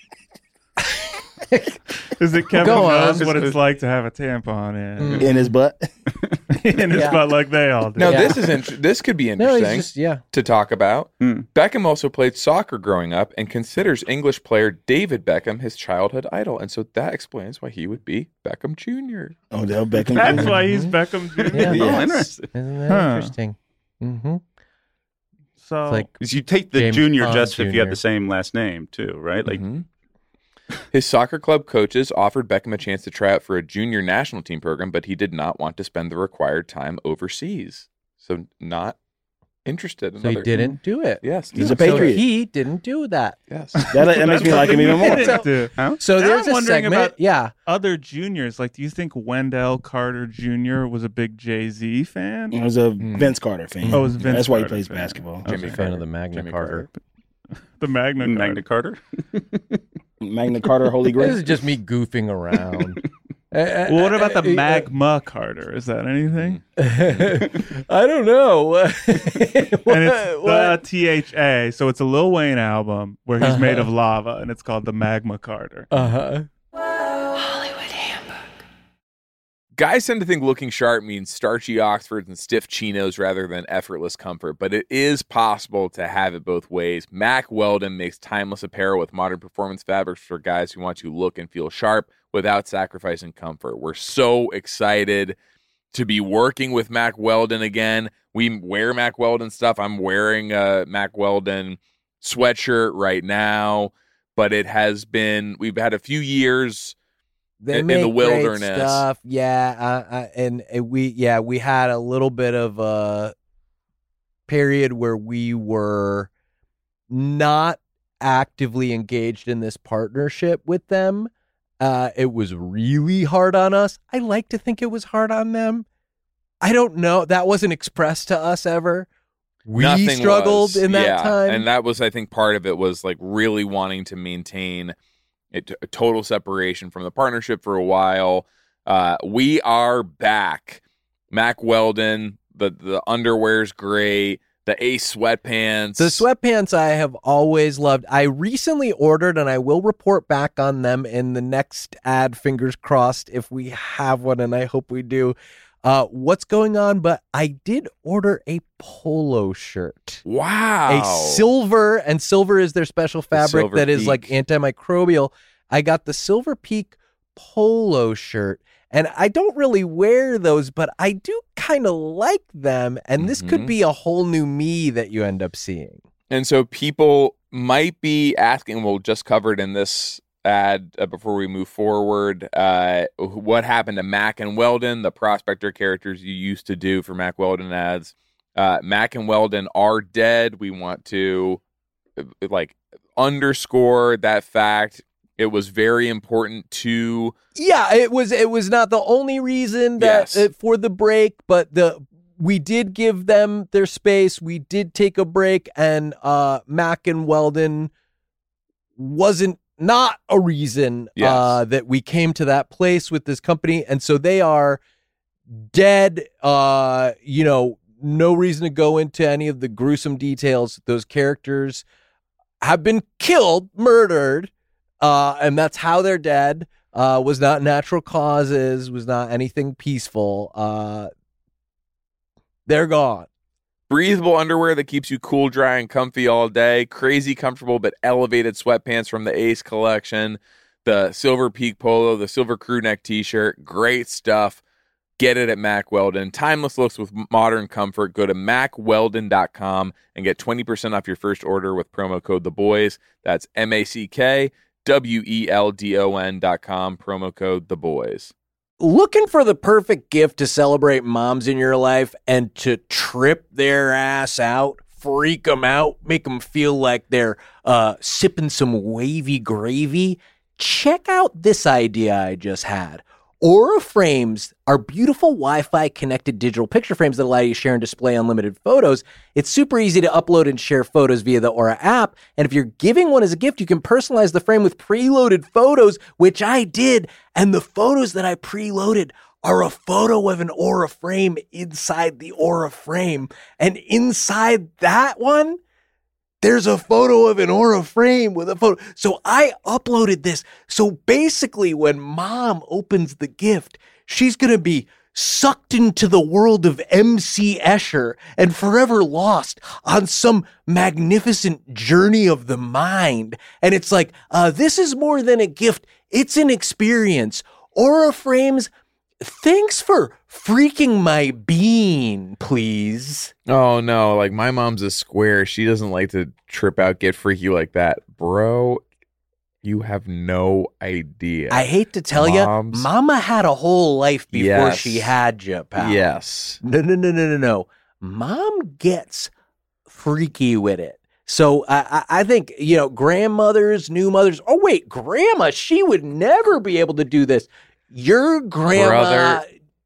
Is that Kevin Go knows on. what it's like to have a tampon in, In his butt. in his Yeah. butt like they all do. Now Yeah. this is int- this could be No, he's interesting just yeah. to talk about. Hmm. Beckham also played soccer growing up and considers English player David Beckham his childhood idol, and so that explains why he would be Beckham Junior Odell Beckham. That's Junior why he's Beckham Junior Yeah. Oh, Yes. interesting. Isn't that Huh. interesting? Mm-hmm. So It's like 'Cause you take the James junior Bond just if you Junior have the same last name too, right? Like Mhm. His soccer club coaches offered Beckham a chance to try out for a junior national team program, but he did not want to spend the required time overseas. So not interested. In so he other- didn't do it. Yes, He's no. a Patriot. So he didn't do that. Yes. That, that makes me like him even more. Didn't do. So Now there's I'm a wondering segment. about- yeah. Other juniors, like, do you think Wendell Carter Junior was a big Jay-Z fan? He was a Hmm. Vince Carter fan. Oh, it was Vince That's why he Carter plays fan. basketball. I was Jimmy a fan Carter. of the Magna Jimmy Carter. The Magna Carta. Magna Carter. Magna Carter, Holy This is Grail. just me goofing around. Uh, Well, what about the uh, uh, Magma Carter? Is that anything? I don't know. And it's the T H A, so it's a Lil Wayne album where he's made of lava, and it's called the Magma Carter. Uh huh. Guys tend to think looking sharp means starchy Oxfords and stiff chinos rather than effortless comfort, but it is possible to have it both ways. Mack Weldon makes timeless apparel with modern performance fabrics for guys who want to look and feel sharp without sacrificing comfort. We're so excited to be working with Mack Weldon again. We wear Mack Weldon stuff. I'm wearing a Mack Weldon sweatshirt right now, but it has been, we've had a few years They in make the great wilderness. stuff, yeah, uh, uh, and uh, we, yeah, we had a little bit of a period where we were not actively engaged in this partnership with them. Uh, it was really hard on us. I like to think it was hard on them. I don't know. That wasn't expressed to us ever. We Nothing struggled was. in that Yeah, time. and that was, I think, part of it was like really wanting to maintain a, t- a total separation from the partnership for a while. Uh, we are back. Mack Weldon, the the underwear's great. The Ace sweatpants. The sweatpants I have always loved. I recently ordered, and I will report back on them in the next ad, fingers crossed, if we have one, and I hope we do. Uh, what's going on? But I did order a polo shirt. Wow. A silver, and silver is their special fabric Silver that is like Peak. antimicrobial. I got the Silver Peak polo shirt. And I don't really wear those, but I do kind of like them. And this could Mhm. be a whole new me that you end up seeing. And so people might be asking, we'll just cover it in this ad uh, before we move forward, uh, what happened to Mack and Weldon, the prospector characters you used to do for Mack Weldon ads. Uh, Mack and Weldon are dead. We want to uh, like underscore that fact. It was very important to Yeah, it was it was not the only reason that Yes. uh, for the break, but the we did give them their space. We did take a break, and uh, Mack and Weldon wasn't not a reason Yes. uh, that we came to that place with this company, and so they are dead. Uh, you know, no reason to go into any of the gruesome details. Those characters have been killed, murdered. Uh, and that's how they're dead. Uh, was not natural causes, was not anything peaceful. Uh, they're gone. Breathable underwear that keeps you cool, dry, and comfy all day. Crazy comfortable but elevated sweatpants from the Ace collection. The Silver Peak Polo, the Silver Crew Neck t-shirt. Great stuff. Get it at Mack Weldon. Timeless looks with modern comfort. Go to mack weldon dot com and get twenty percent off your first order with promo code The Boys. That's M A C K W E L D O N dot com, promo code The Boys. Looking for the perfect gift to celebrate moms in your life and to trip their ass out, freak them out, make them feel like they're uh, sipping some wavy gravy? Check out this idea I just had. Aura Frames are beautiful Wi-Fi connected digital picture frames that allow you to share and display unlimited photos. It's super easy to upload and share photos via the Aura app. And if you're giving one as a gift, you can personalize the frame with preloaded photos, which I did. And the photos that I preloaded are a photo of an Aura frame inside the Aura frame. And inside that one, there's a photo of an Aura frame with a photo. So I uploaded this. So basically, when mom opens the gift, she's going to be sucked into the world of M C Escher and forever lost on some magnificent journey of the mind. And it's like, uh, this is more than a gift. It's an experience. Aura frames, thanks for freaking my bean, please. Oh, no. Like, my mom's a square. She doesn't like to trip out, get freaky like that. Bro, you have no idea. I hate to tell you, mama had a whole life before Yes. she had you, pal. Yes. No, no, no, no, no, no. Mom gets freaky with it. So I, I I think, you know, grandmothers, new mothers. Oh, wait, grandma, she would never be able to do this. Your grandma, Brother.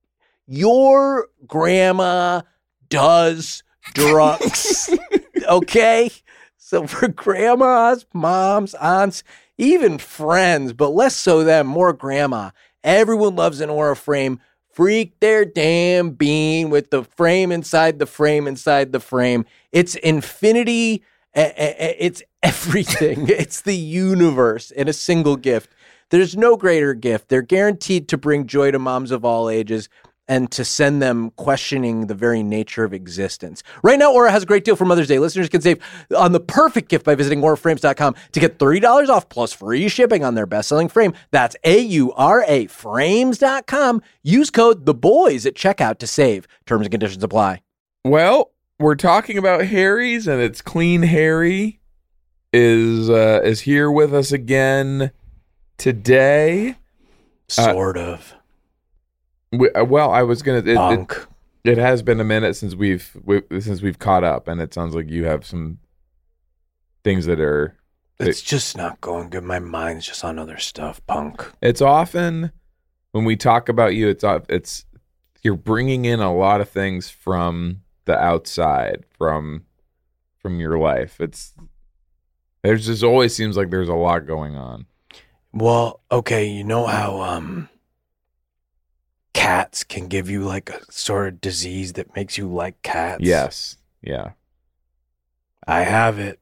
your grandma does drugs. Okay? So for grandmas, moms, aunts, even friends, but less so them, more grandma. Everyone loves an Aura frame. Freak their damn bean with the frame inside the frame inside the frame. It's infinity. It's everything. It's the universe in a single gift. There's no greater gift. They're guaranteed to bring joy to moms of all ages and to send them questioning the very nature of existence. Right now, Aura has a great deal for Mother's Day. Listeners can save on the perfect gift by visiting aura frames dot com to get thirty dollars off plus free shipping on their best-selling frame. That's A U R A frames dot com. Use code THEBOYS at checkout to save. Terms and conditions apply. Well, we're talking about Harry's, and it's Clean Harry is uh, is here with us again today. Sort uh, of. We, well, I was gonna. It, Bunk. It, it has been a minute since we've we, since we've caught up, and it sounds like you have some things that are. It's that, just not going good. My mind's just on other stuff, punk. It's often when we talk about you, it's it's you're bringing in a lot of things from the outside, from from your life. It's there's just always seems like there's a lot going on. Well, okay, you know how um. cats can give you like a sort of disease that makes you like cats. Yes. Yeah. I have it.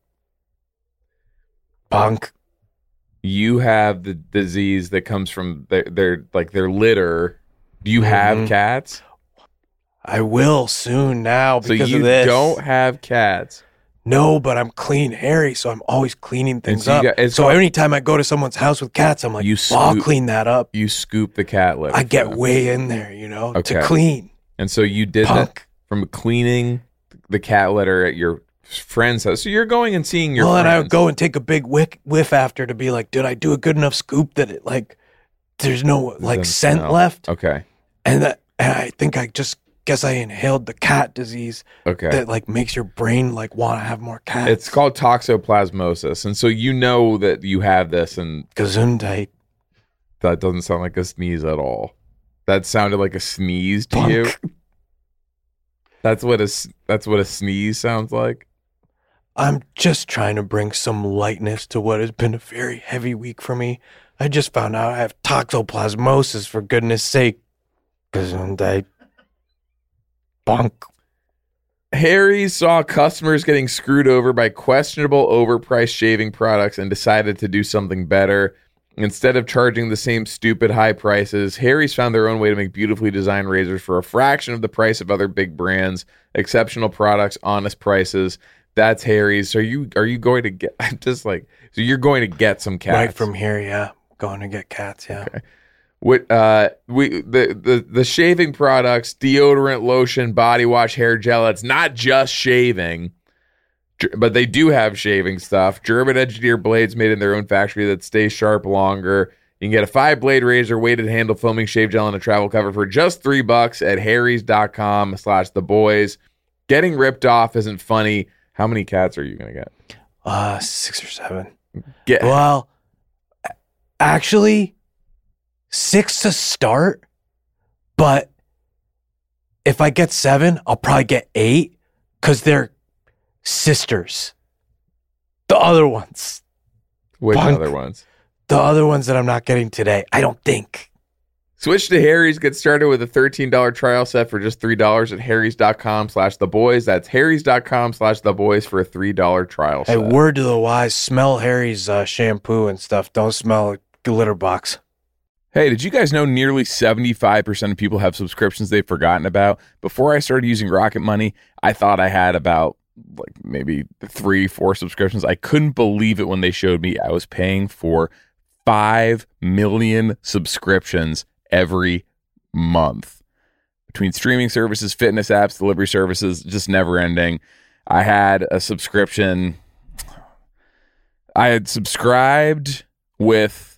Punk. You have the disease that comes from their, their like their litter. Do you have mm-hmm. cats? I will soon now because so you of this. Don't have cats. No, but I'm Clean Harry, so I'm always cleaning things so up. Got, so called, anytime I go to someone's house with cats, I'm like, you scoop, I'll clean that up. You scoop the cat litter. I get them. way in there, you know, okay. to clean. And so you did Punk. that from cleaning the cat litter at your friend's house. So you're going and seeing your well, friends. Well, and I would go and take a big whiff, whiff after to be like, did I do a good enough scoop that it like, there's no like then, scent no. left? Okay. And that, and I think I just guess I inhaled the cat disease. Okay. That like makes your brain like want to have more cats. It's called toxoplasmosis, and so you know that you have this, and Gesundheit. That doesn't sound like a sneeze at all. That sounded like a sneeze to Punk. you. That's what a that's what a sneeze sounds like. I'm just trying to bring some lightness to what has been a very heavy week for me. I just found out I have toxoplasmosis, for goodness sake. Gesundheit. Bunk. Harry saw customers getting screwed over by questionable overpriced shaving products and decided to do something better. Instead of charging the same stupid high prices, Harry's found their own way to make beautifully designed razors for a fraction of the price of other big brands. Exceptional products, honest prices. That's Harry's. So you are you going to get? I'm just like, so you're going to get some cats Right from here, yeah. Going to get cats, yeah. Okay. What uh we the, the the shaving products, deodorant, lotion, body wash, hair gel. It's not just shaving, but they do have shaving stuff. German engineered blades made in their own factory that stay sharp longer. You can get a five blade razor, weighted handle, foaming shave gel, and a travel cover for just three bucks at harrys.com slash the boys. Getting ripped off isn't funny. How many cats are you gonna get? Uh, six or seven. Get Well, actually, six to start, but if I get seven, I'll probably get eight because they're sisters. The other ones. which Punk. other ones? The other ones that I'm not getting today, I don't think. Switch to Harry's. Get started with a thirteen dollars trial set for just three dollars at harrys.com slash the boys. That's harrys.com slash the boys for a three dollars trial Hey, set. word to the wise, smell Harry's uh, shampoo and stuff. Don't smell a litter box. Hey, did you guys know nearly seventy-five percent of people have subscriptions they've forgotten about? Before I started using Rocket Money, I thought I had about like maybe three, four subscriptions. I couldn't believe it when they showed me I was paying for five million subscriptions every month. Between streaming services, fitness apps, delivery services, just never ending. I had a subscription. I had subscribed with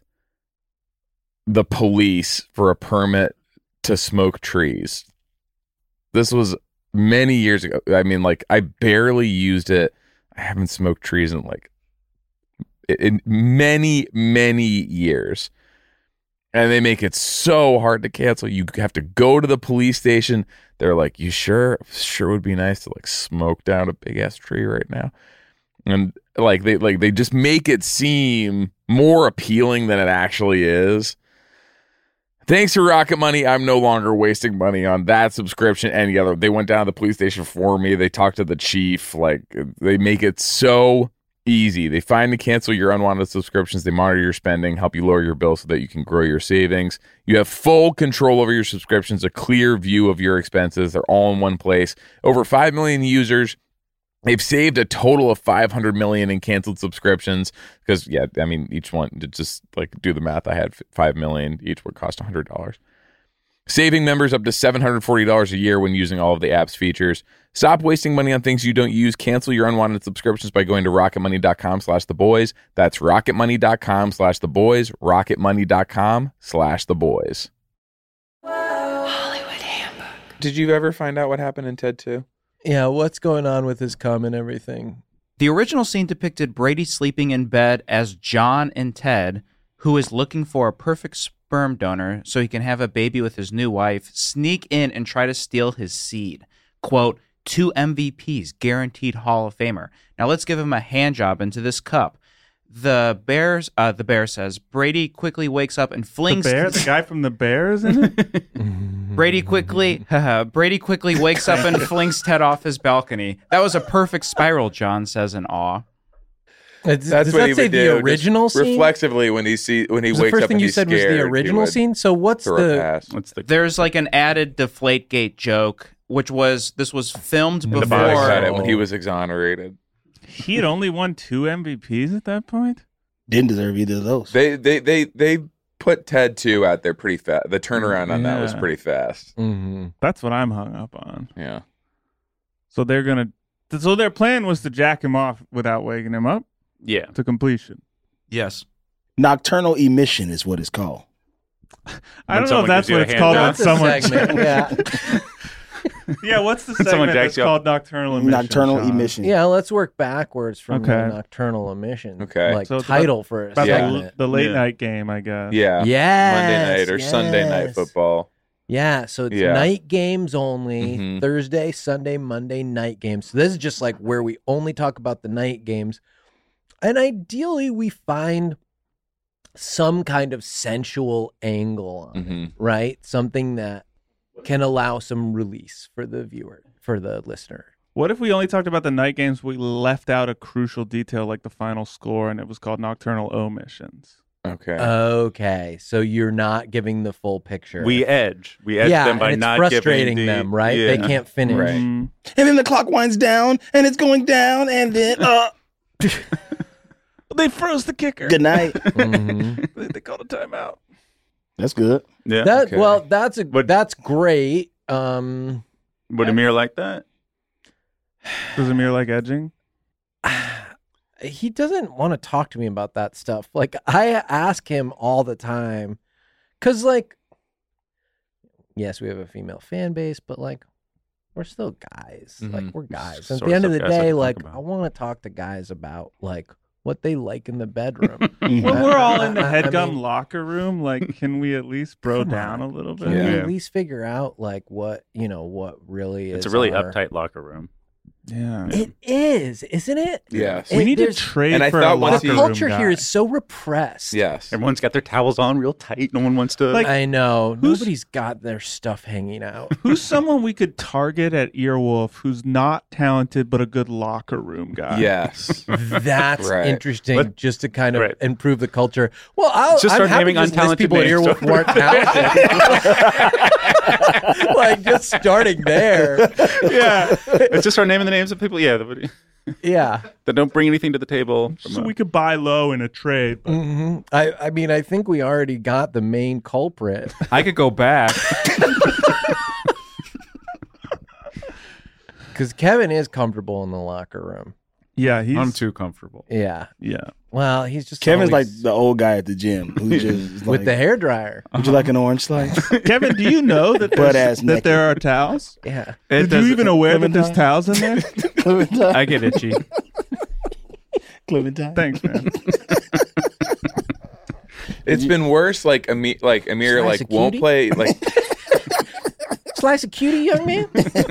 the police for a permit to smoke trees. This was many years ago. I mean, like, I barely used it. I haven't smoked trees in like in many, many years. And they make it so hard to cancel. You have to go to the police station. They're like, you sure? Sure would be nice to like smoke down a big ass tree right now. And like they like they just make it seem more appealing than it actually is. Thanks to Rocket Money, I'm no longer wasting money on that subscription. Any other, they went down to the police station for me. They talked to the chief. Like, they make it so easy. They find and cancel your unwanted subscriptions. They monitor your spending, help you lower your bill so that you can grow your savings. You have full control over your subscriptions, a clear view of your expenses. They're all in one place. Over five million users. They've saved a total of five hundred million in canceled subscriptions because, yeah, I mean, each one, to just like do the math, I had five million. Each would cost one hundred dollars. Saving members up to seven hundred forty dollars a year when using all of the app's features. Stop wasting money on things you don't use. Cancel your unwanted subscriptions by going to rocketmoney.com slash the boys. That's rocketmoney.com slash the boys. rocketmoney.com slash the boys. Hollywood Handbook. Did you ever find out what happened in Ted two? Yeah, what's going on with his cum and everything? The original scene depicted Brady sleeping in bed as John and Ted, who is looking for a perfect sperm donor so he can have a baby with his new wife, sneak in and try to steal his seed. Quote, two M V Ps, guaranteed Hall of Famer. Now let's give him a hand job into this cup. The Bears, uh, the bear says, Brady quickly wakes up and The flings... bear, the guy from the Bears, isn't it? Brady quickly, Brady quickly wakes up and flings Ted off his balcony. That was a perfect spiral, John says in awe. Does That's that what he say would the do. original Just scene? reflexively when he see when he Was the wakes first up thing and you he's said was scared, the he original would scene? So what's throw a the... pass. What's the There's like an added Deflategate joke, which was, this was filmed The before... body cut it when he was exonerated. He had only won two M V Ps at that point. Didn't deserve either of those. They they they they put Ted two out there pretty fast. The turnaround on that was Yeah. pretty fast. Mm-hmm. That's what I'm hung up on. Yeah. So they're gonna. So their plan was to jack him off without waking him up Yeah. to completion. Yes. Nocturnal emission is what it's called. I don't know someone if that's gives you what a it's called when hand job. someone. Yeah. Yeah, what's the Someone segment jacks that's you up. called nocturnal emission? Nocturnal Sean? emission. Yeah, let's work backwards from the Okay. nocturnal emission. Okay. Like So it's title for a About Yeah. the, segment. the late Yeah. night game, I guess. Yeah. Yes, Monday night or Sunday night yes. football. Yeah, so it's Yeah. night games only. Mhm. Thursday, Sunday, Monday night games. So this is just like where we only talk about the night games. And ideally we find some kind of sensual angle on it, Mhm. right? Something that can allow some release for the viewer, for the listener. What if we only talked about the night games? We left out a crucial detail like the final score, and it was called nocturnal omissions. Okay. Okay, so you're not giving the full picture. We edge. We edge yeah, them by and it's not frustrating giving the, them, right? Yeah. They can't finish. Right. Mm. And then the clock winds down, and it's going down, and then uh, They froze the kicker. good night. Mhm. They, they called a timeout. That's good. Yeah. That Okay. well, that's a But- that's great. Um, Would Amir like that? Does Amir like edging? he doesn't want to talk to me about that stuff. Like I ask him all the time, because like, yes, we have a female fan base, but like, we're still guys. Mhm. Like we're guys. And at Sort the of end of the stuff guys like day, to talk like about. I want to talk to guys about like what they like in the bedroom. Mhm. When we're all in the I- I headgum mean- locker room, like, can we at least bro Come down on. a little bit? Can we Yeah. at least figure out like what you know what really is? It's a really our- uptight locker room. Yeah. It is, isn't it? Yes. We It- need to there's- trade And I for thought a once locker The you- room culture guy. here is so repressed. Yes. Everyone's got their towels on real tight. No one wants to. Like- I know. Who's- Nobody's got their stuff hanging out. Who's someone we could target at Earwolf who's not talented but a good locker room guy? Yes. That's Right. interesting, Let- just to kind of right. improve the culture. Well, I'll Just I'm start happy naming to just list untalented people at names. Earwolf who aren't talented. Like just starting there. yeah. Let's just start naming the names of people. Yeah. That, Yeah. that don't bring anything to the table. From So a- we could buy low in a trade. But hmm I, I mean, I think we already got the main culprit. I could go back. Because Kevin is comfortable in the locker room. yeah, he's I'm too comfortable. Yeah. yeah. Well, he's just Kevin's like always the old guy at the gym who just is with like, the hair dryer. would you like an orange slice? Kevin, do you know that Butt there's- ass that naked. there are towels? Yeah. It Did you does- even aware that there's Clementine? towels in there? Clementine. I get itchy. Clementine. Thanks, man. It's been worse. Like Amir, like Amir, Slice like of won't cutie? play. Like Slice of cutie, young man.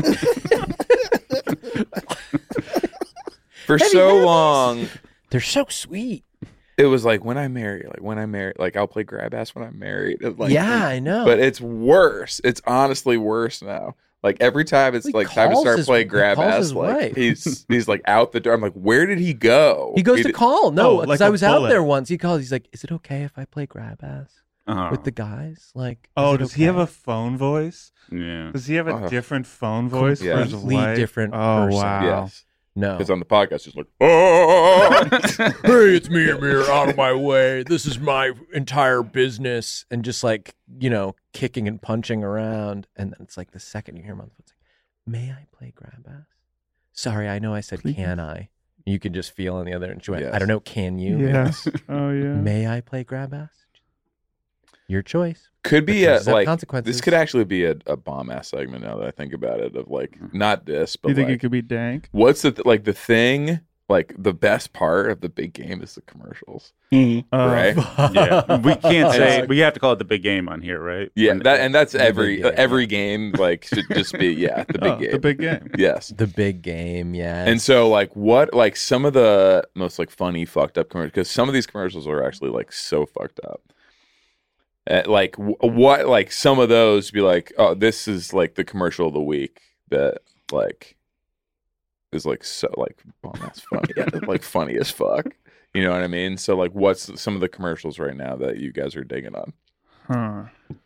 for Have you so had these? long, They're so sweet. it was like when I marry, like when I marry, like I'll play grab ass when I'm married. It's Like, yeah, I know. but it's worse. It's honestly worse now. Like every time it's He like time to calls start his- playing he grab calls ass, his like wife. he's he's like out the door. I'm like, where did he go? he goes to did- call. No, Oh, because like I a was out bullet. there once. He calls. He's like, "Is it okay if I play grab ass uh-huh. with the guys?" Like, Oh, is it does he have okay? a phone voice? Yeah. Does he have a Uh, different phone voice yeah. for his Completely wife? different Oh, person. wow. Yes, No. because on the podcast, he's like, oh, Hey, it's me, Amir. Out of my way. This is my entire business, and just like you know, kicking and punching around, and then it's like the second you hear him on the phone, it's like, "May I play grab ass?" Sorry, I know I said, Please. "Can I?" You could just feel on the other end. She went, Yes. "I don't know. Can you?" Yes. Oh, yeah. May I play grab ass? Your choice. could be The a choices have like consequences. this could actually be a, a bomb ass segment now that I think about it. Of like not this, but You think like it could be dank? what's the th- like the thing like the best part of the big game is the commercials, Mhm. Uh, right? Yeah. We can't say, Fuck. we have to call it the big game on here, right? Yeah, When- that and that's The every big game. every game like should just be yeah the big oh, game. The big game. Yes. The big game, yeah. And so, like, what, like, some of the most like funny, fucked up commercials, because some of these commercials are actually like so fucked up. Uh, like, w- what, like, some of those be like, oh, this is like the commercial of the week that like is like so like, oh, that's funny, yeah, like funny as fuck. You know what I mean? So, like, what's some of the commercials right now that you guys are digging on? Huh.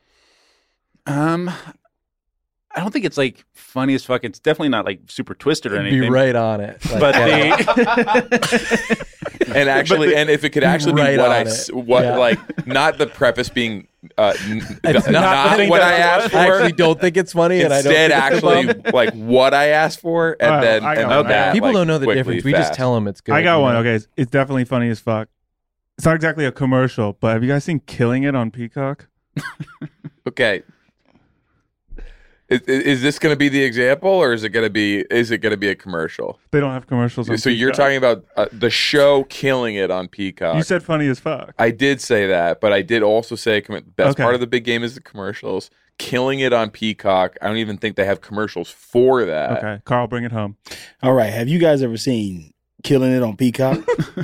Um, I don't think it's like funny as fuck. It's definitely not like super twisted or You'd anything. be right on it. Like, But yeah. the And actually, the- and if it could actually Right be what on I, it. s- what Yeah. like, not the preface being, uh, n- It's not, not not the thing what that I I asked for. I actually don't think it's funny, and I don't Instead, think it's actually, funny. like what I asked for, and Oh, then I got and one. then that, People like, don't know the quickly, difference. We just fast. tell them it's good. I got you one. know? Okay, it's definitely funny as fuck. It's not exactly a commercial, but have you guys seen Killing It on Peacock? Okay, is, is this going to be the example, or is it going to be is it going to be a commercial? They don't have commercials on So you're Peacock. talking about uh, the show Killing It on Peacock. You said funny as fuck. I did say that, but I did also say com- the best Okay. part of the big game is the commercials. Killing It on Peacock. I don't even think they have commercials for that. Okay, Carl, bring it home. All right. Have you guys ever seen Killing It on Peacock?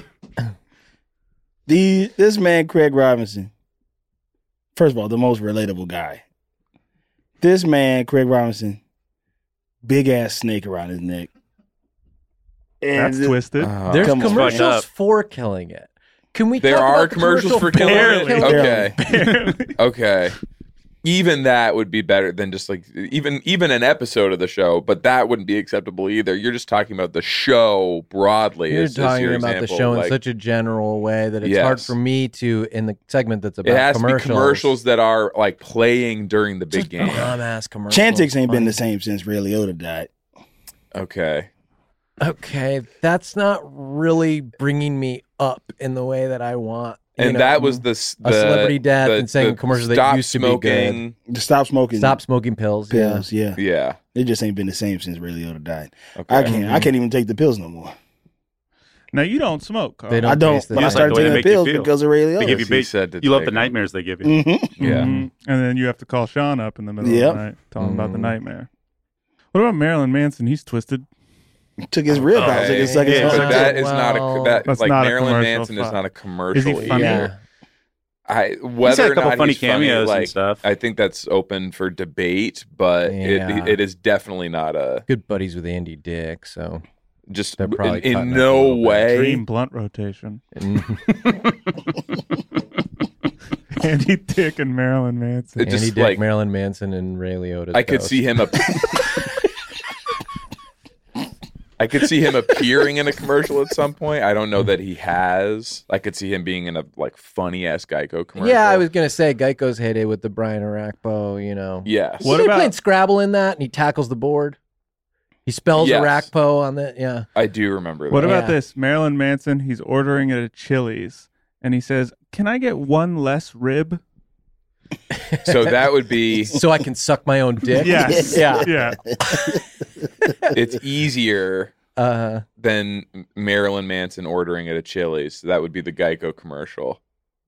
the this man Craig Robinson. First of all, the most relatable guy. This man Craig Robinson, big ass snake around his neck. And That's twisted. Uh, There's Come on. commercials Fucked up. for Killing It. Can we? There talk are about the commercials for killing Barely. it. Okay, Barely. okay. Even that would be better than just like even even an episode of the show, but that wouldn't be acceptable either. You're just talking about the show broadly. You're is, is talking your about example. the show in like, such a general way that it's Yes. hard for me to, in the segment that's about it has commercials. to be commercials that are like playing during the big Just game. dumb-ass commercials. Chantix ain't been Fine. the same since Ray Liotta died. Okay. Okay, that's not really bringing me up in the way that I want. you And know? that was the, s- a the celebrity death the, and saying the commercials that stop used to be smoking. To stop smoking Stop smoking pills. pills. Yeah. Yeah. It just ain't been the same since Ray Liotta died. Okay. I can't. I can't even take the pills no more. Now you don't smoke, Carl. They don't I don't. taste the But I It's like started the way they taking the make you pills feel. because of Ray They Liotta. give you He big. said to You love take the it. nightmares they give you. Mhm. Yeah. Mhm. And then you have to call Sean up in the middle Yep. of the night, tell him about the Mhm. nightmare. What about Marilyn Manson? He's twisted. Took his rib out. Okay. Took his second Yeah, song. but that is not a Well, that That's like not a Marilyn commercial Manson is fuck. not a commercial Is he funny? Yeah. either. I He's whether had a or couple not funny he's funny, cameos like, and stuff. I think that's open for debate, but Yeah. it it is definitely not a Good buddies with Andy Dick, so just They're in, probably in cutting it a no little bit. way. Dream blunt rotation. Mm. Andy Dick and Marilyn Manson. It Andy just Dick, like Marilyn Manson, and Ray Liotta. I could see him. Ap- I could see him appearing in a commercial at some point. I don't know that he has. I could see him being in a like funny ass Geico commercial. Yeah, I was gonna say Geico's heyday with the Brian Arakpo. You know, Yes. What What he about- playing Scrabble in that, and he tackles the board. He spells Yes. Arakpo on the yeah. I do remember that. What about Yeah. this? Marilyn Manson, he's ordering at a Chili's, and he says, "Can I get one less rib?" So that would be. So I can suck my own dick. Yes. yeah. Yeah. It's easier Uh, than Marilyn Manson ordering at a Chili's. That would be the Geico commercial.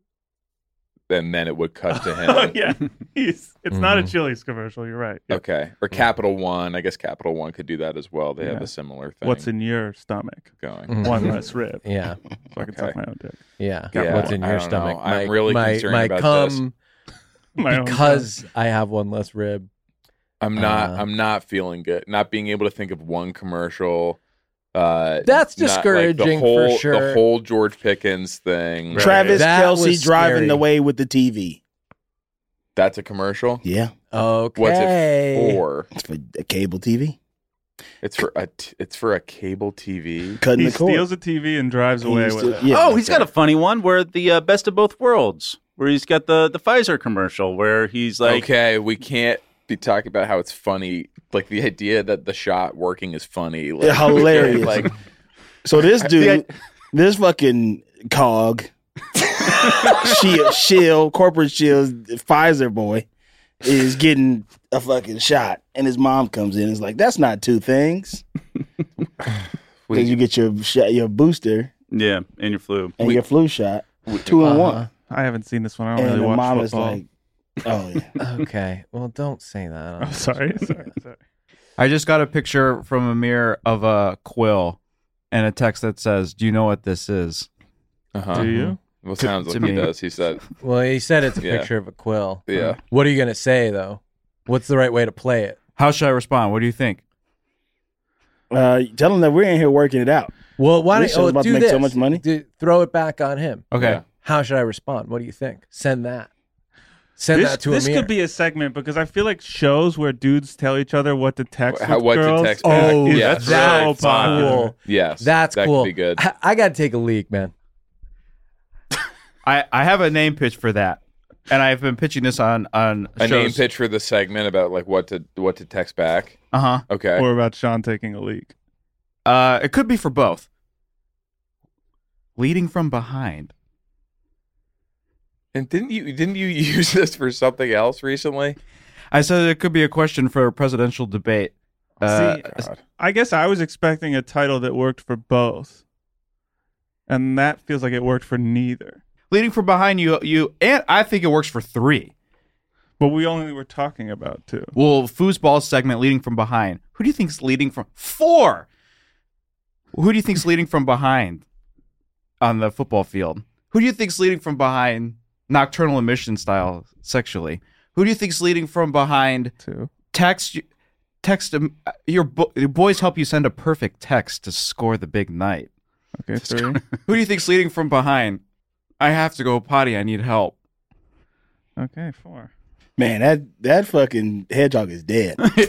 And then it would cut to him. Oh, yeah. He's, it's not a Mhm. Chili's commercial. You're right. Yeah. Okay. Or Capital One. I guess Capital One could do that as well. They have Yeah. a similar thing What's in your stomach? going. Mhm. One less rib. yeah. So I can Okay. suck my own dick. Yeah. Yeah, What's in I your don't stomach? know. I'm My- really my, concerned my about cum My own because I have one less rib. I'm not. Uh, I'm not feeling good. Not being able to think of one commercial. Uh, That's not- like, discouraging the whole, for sure. The whole George Pickens thing. Right. Travis That Kelsey was driving scary. away with the T V. That's a commercial. Yeah, Okay. What's it for? it's for a cable T V. It's for a. T- it's for a cable T V. Cutting He the cord. steals a T V and drives He away used with to- it. yeah, oh, that's he's got a right. funny one where the uh, best of both worlds, where he's got the the Pfizer commercial where he's like, Okay, we can't be talking about how it's funny. Like the idea that the shot working is funny. Like, Yeah, hilarious. Like So this The dude, i- this fucking cog, shield, shield, corporate shield, Pfizer boy, is getting a fucking shot, and his mom comes in. and is like, "That's not two things." Because you get your shot, your booster yeah, and your flu. and your flu shot, two in Uh-huh. one. I haven't seen this one. I don't And really the watch mom is football. like, "Oh yeah." Okay. Well, don't say that. Oh, sorry. sorry. Sorry. I just got a picture from Amir of a quill and a text that says, "Do you know what this is?" uh-huh. Do you? Well, sounds to like he me. does. He said, Well, he said it's a Yeah. picture of a quill. "Yeah." What are you gonna say though? What's the right way to play it? How should I respond? What do you think? Uh, tell him that we're in here working it out. Well, why This don't show's oh, about to do make this? so much money. Do, throw it back on him. Okay. Yeah. How should I respond? What do you think? Send that. Send This, that to this Amir. could be a segment because I feel like shows where dudes tell each other what to text How- with what to girls. text back. Oh, is Yeah, so that's popular. cool. Yes, That's that cool. could be good. I, I got to take a leak, man. I, I have a name pitch for that, and I've been pitching this on on A shows. name pitch for the segment about like what to what to text back. Uh huh. Okay. Or about Sean taking a leak. Uh, it could be for both. Leading from behind. And didn't you didn't you use this for something else recently? I said it could be a question for a presidential debate. Uh, See, God. I guess I was expecting a title that worked for both. And that feels like it worked for neither. leading from behind, you you and I think it works for three. But we only were talking about two. Well, foosball segment leading from behind. Who do you think's leading from four? Who do you think's leading from behind on the football field? Who do you think's leading from behind nocturnal emission style sexually? Who do you think's leading from behind Two. text text um, your, bo- your boys help you send a perfect text to score the big night? Okay, three. Who do you think's leading from behind I have to go potty. I need help. Okay, four. Man, that that fucking hedgehog is dead. Was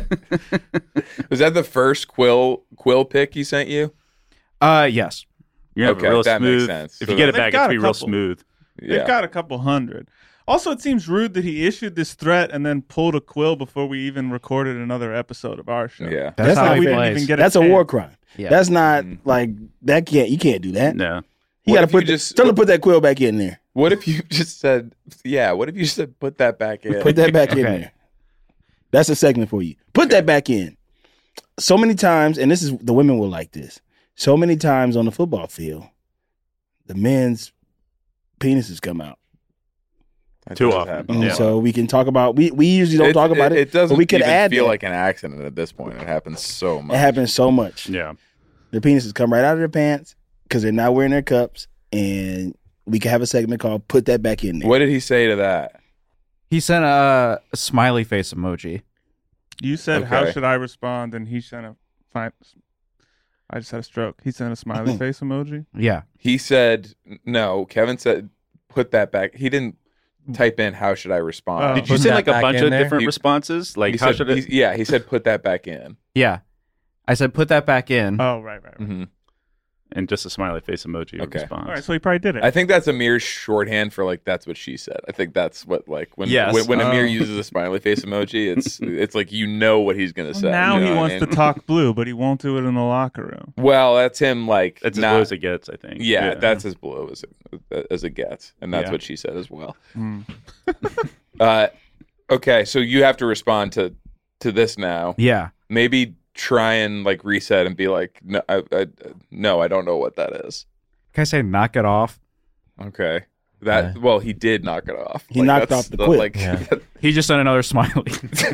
that the first quill quill pick he sent you? Uh, yes. You have Okay, a real that makes smooth. sense. If So you get it they've back, got it's a be real couple. smooth. Yeah. They've got a couple hundred. Also, it seems rude that he issued this threat and then pulled a quill before we even recorded another episode of our show. Yeah. That's, how how he he we didn't plays. even get a That's a chance. war crime. Yeah. That's not Mm. like that. Can't you can't do that? No. You What got to if you put the- just- tell him to put that quill back in there. What if you just said, yeah, what if you said put that back in? Put that back in Okay. there. That's a segment for you. Put that back in. So many times, and this is the women will like this. So many times on the football field, the men's penises come out. That Too does often. happen. And Yeah. so we can talk about. We we usually don't It- talk about it. It doesn't but we could even add feel that. like an accident at this point. It happens so much. It happens so much. Yeah. Their penises come right out of their pants because they're not wearing their cups, and we can have a segment called "Put That Back in There." What did he say to that? He sent a, a smiley face emoji. You said, "How Okay. should I respond?" And he sent a fine. I just had a stroke. He sent a smiley face emoji. Yeah. He said, no, Kevin said, put that back. He didn't type in, how should I respond? Oh. Did you Put say that like a back bunch in of there? different He- responses? Like he how said, should it? he- yeah, he said, put that back in. Yeah. I said, put that back in. Oh, right, right, right. hmm And just a smiley face emoji Okay. response. All right, so he probably did it. I think that's Amir's shorthand for like, that's what she said. I think that's what like, when Yes. when, when Amir Oh. uses a smiley face emoji, it's it's like, you know what he's going to Well, say. now you know he what I wants mean? to talk blue, but he won't do it in the locker room. Well, that's him like, That's as not, blue as it gets, I think. yeah, that's as blue as it, as it gets. And that's Yeah. what she said as well. Mm. Uh, okay, so you have to respond to to this now. Yeah. Maybe try and like reset and be like, no, I, I, no, I don't know what that is. Can I say knock it off? Okay, that Yeah. well, he did knock it off. He knocked that's off the quill. Like, Yeah. He just sent another smiley.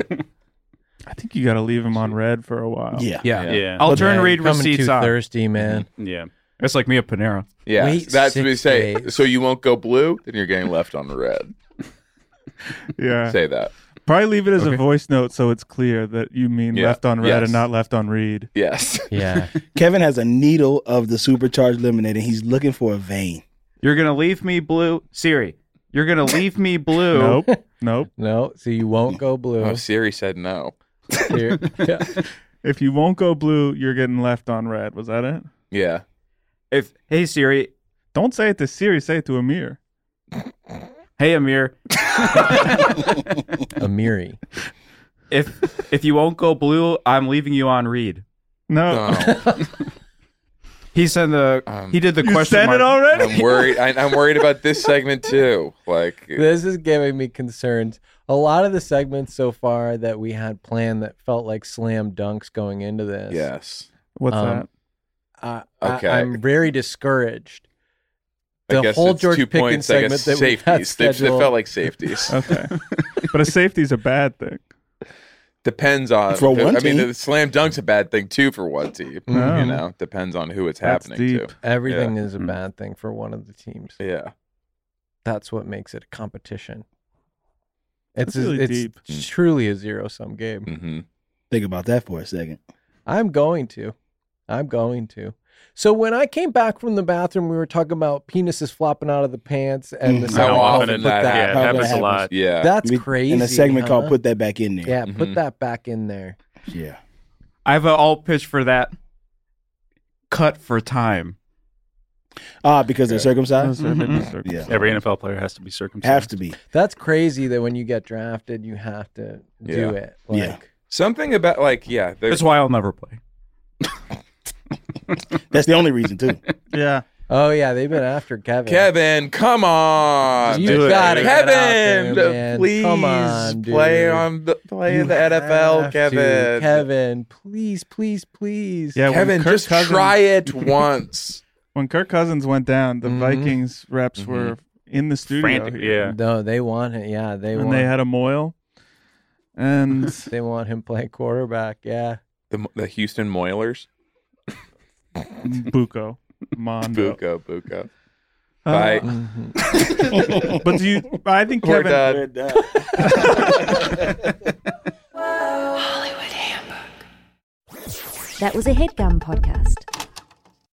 I think you got to leave him on red for a while. Yeah. yeah. Yeah. Yeah. I'll Look, turn man, read you're coming receipts too on. thirsty, man. Yeah. It's like me at Panera. yeah, Wait that's what we six say. days. So you won't go blue, then you're getting left on red. Yeah. Say that. Probably leave it as Okay. a voice note so it's clear that you mean Yeah. left on red Yes. and not left on read. Yes. Yeah. Kevin has a needle of the supercharged lemonade, and he's looking for a vein. You're going to leave me blue. Siri, you're going to leave me blue. Nope. Nope. No, so you won't go blue. Oh, Siri said no. Here- yeah. If you won't go blue, you're getting left on red. Was that it? Yeah. If Hey, Siri. Don't say it to Siri. Say it to Amir. Hey, Amir. Amiri. If if you won't go blue, I'm leaving you on read. No. No. He sent the. Um, he did the You question said mark. it already? I'm worried. I, I'm worried about this segment too. Like, This is giving me concerns. A lot of the segments so far that we had planned that felt like slam dunks going into this. yes. What's Um, Uh, Okay. I, I'm very discouraged. I The guess whole it's George two Pickens points. I segment guess that we had safeties. They, they scheduled. felt like safeties. that? Okay. But a safety's a bad thing. Depends on For one I mean, team. the slam dunk's a bad thing too for one team. No. You know, depends on who it's That's happening deep. Everything is a Mm. bad thing for one of the teams. to. Yeah. That's what makes it a competition. It's That's really a, it's deep. truly a zero sum game. hmm Think about that for a second. I'm going to. I'm going to. So when I came back from the bathroom, we were talking about penises flopping out of the pants and the Mhm. How segment often called did Put that Yeah, it How happens that a lot. Yeah. That's We- crazy. In a segment called huh? "Put That Back in There." Yeah, Mhm. put that back in there. Yeah. I have an alt pitch for that. Cut for time. Ah, because they're circumcised. Those are Mhm. circumcised. Yeah. Every N F L player has to be circumcised. Have to be. That's crazy that when you get drafted, you have to do Yeah. it. Like, Yeah. Something about like yeah. there's- That's why I'll never play. That's the only reason too. Yeah. Oh yeah, they've been after Kevin. Kevin, come on, You Do it. gotta get out Kevin, there, man. please Come on, play dude. on the play You in the N F L, have to. Kevin. Kevin, please, please, please. Yeah. when Kevin, Kirk just Cousins- try it once. When Kirk Cousins went down, the Mhm. Vikings reps Mhm. were in the studio. Frantic, here. yeah. No, they want it. Yeah, they And want. they had a Moyle. And they want him playing quarterback. Yeah. The the Houston Moilers, Buko. Mondo. Buko, Buko. Uh, Bye. Mhm. But do you? I think We're Kevin. done. That was a HeadGum podcast.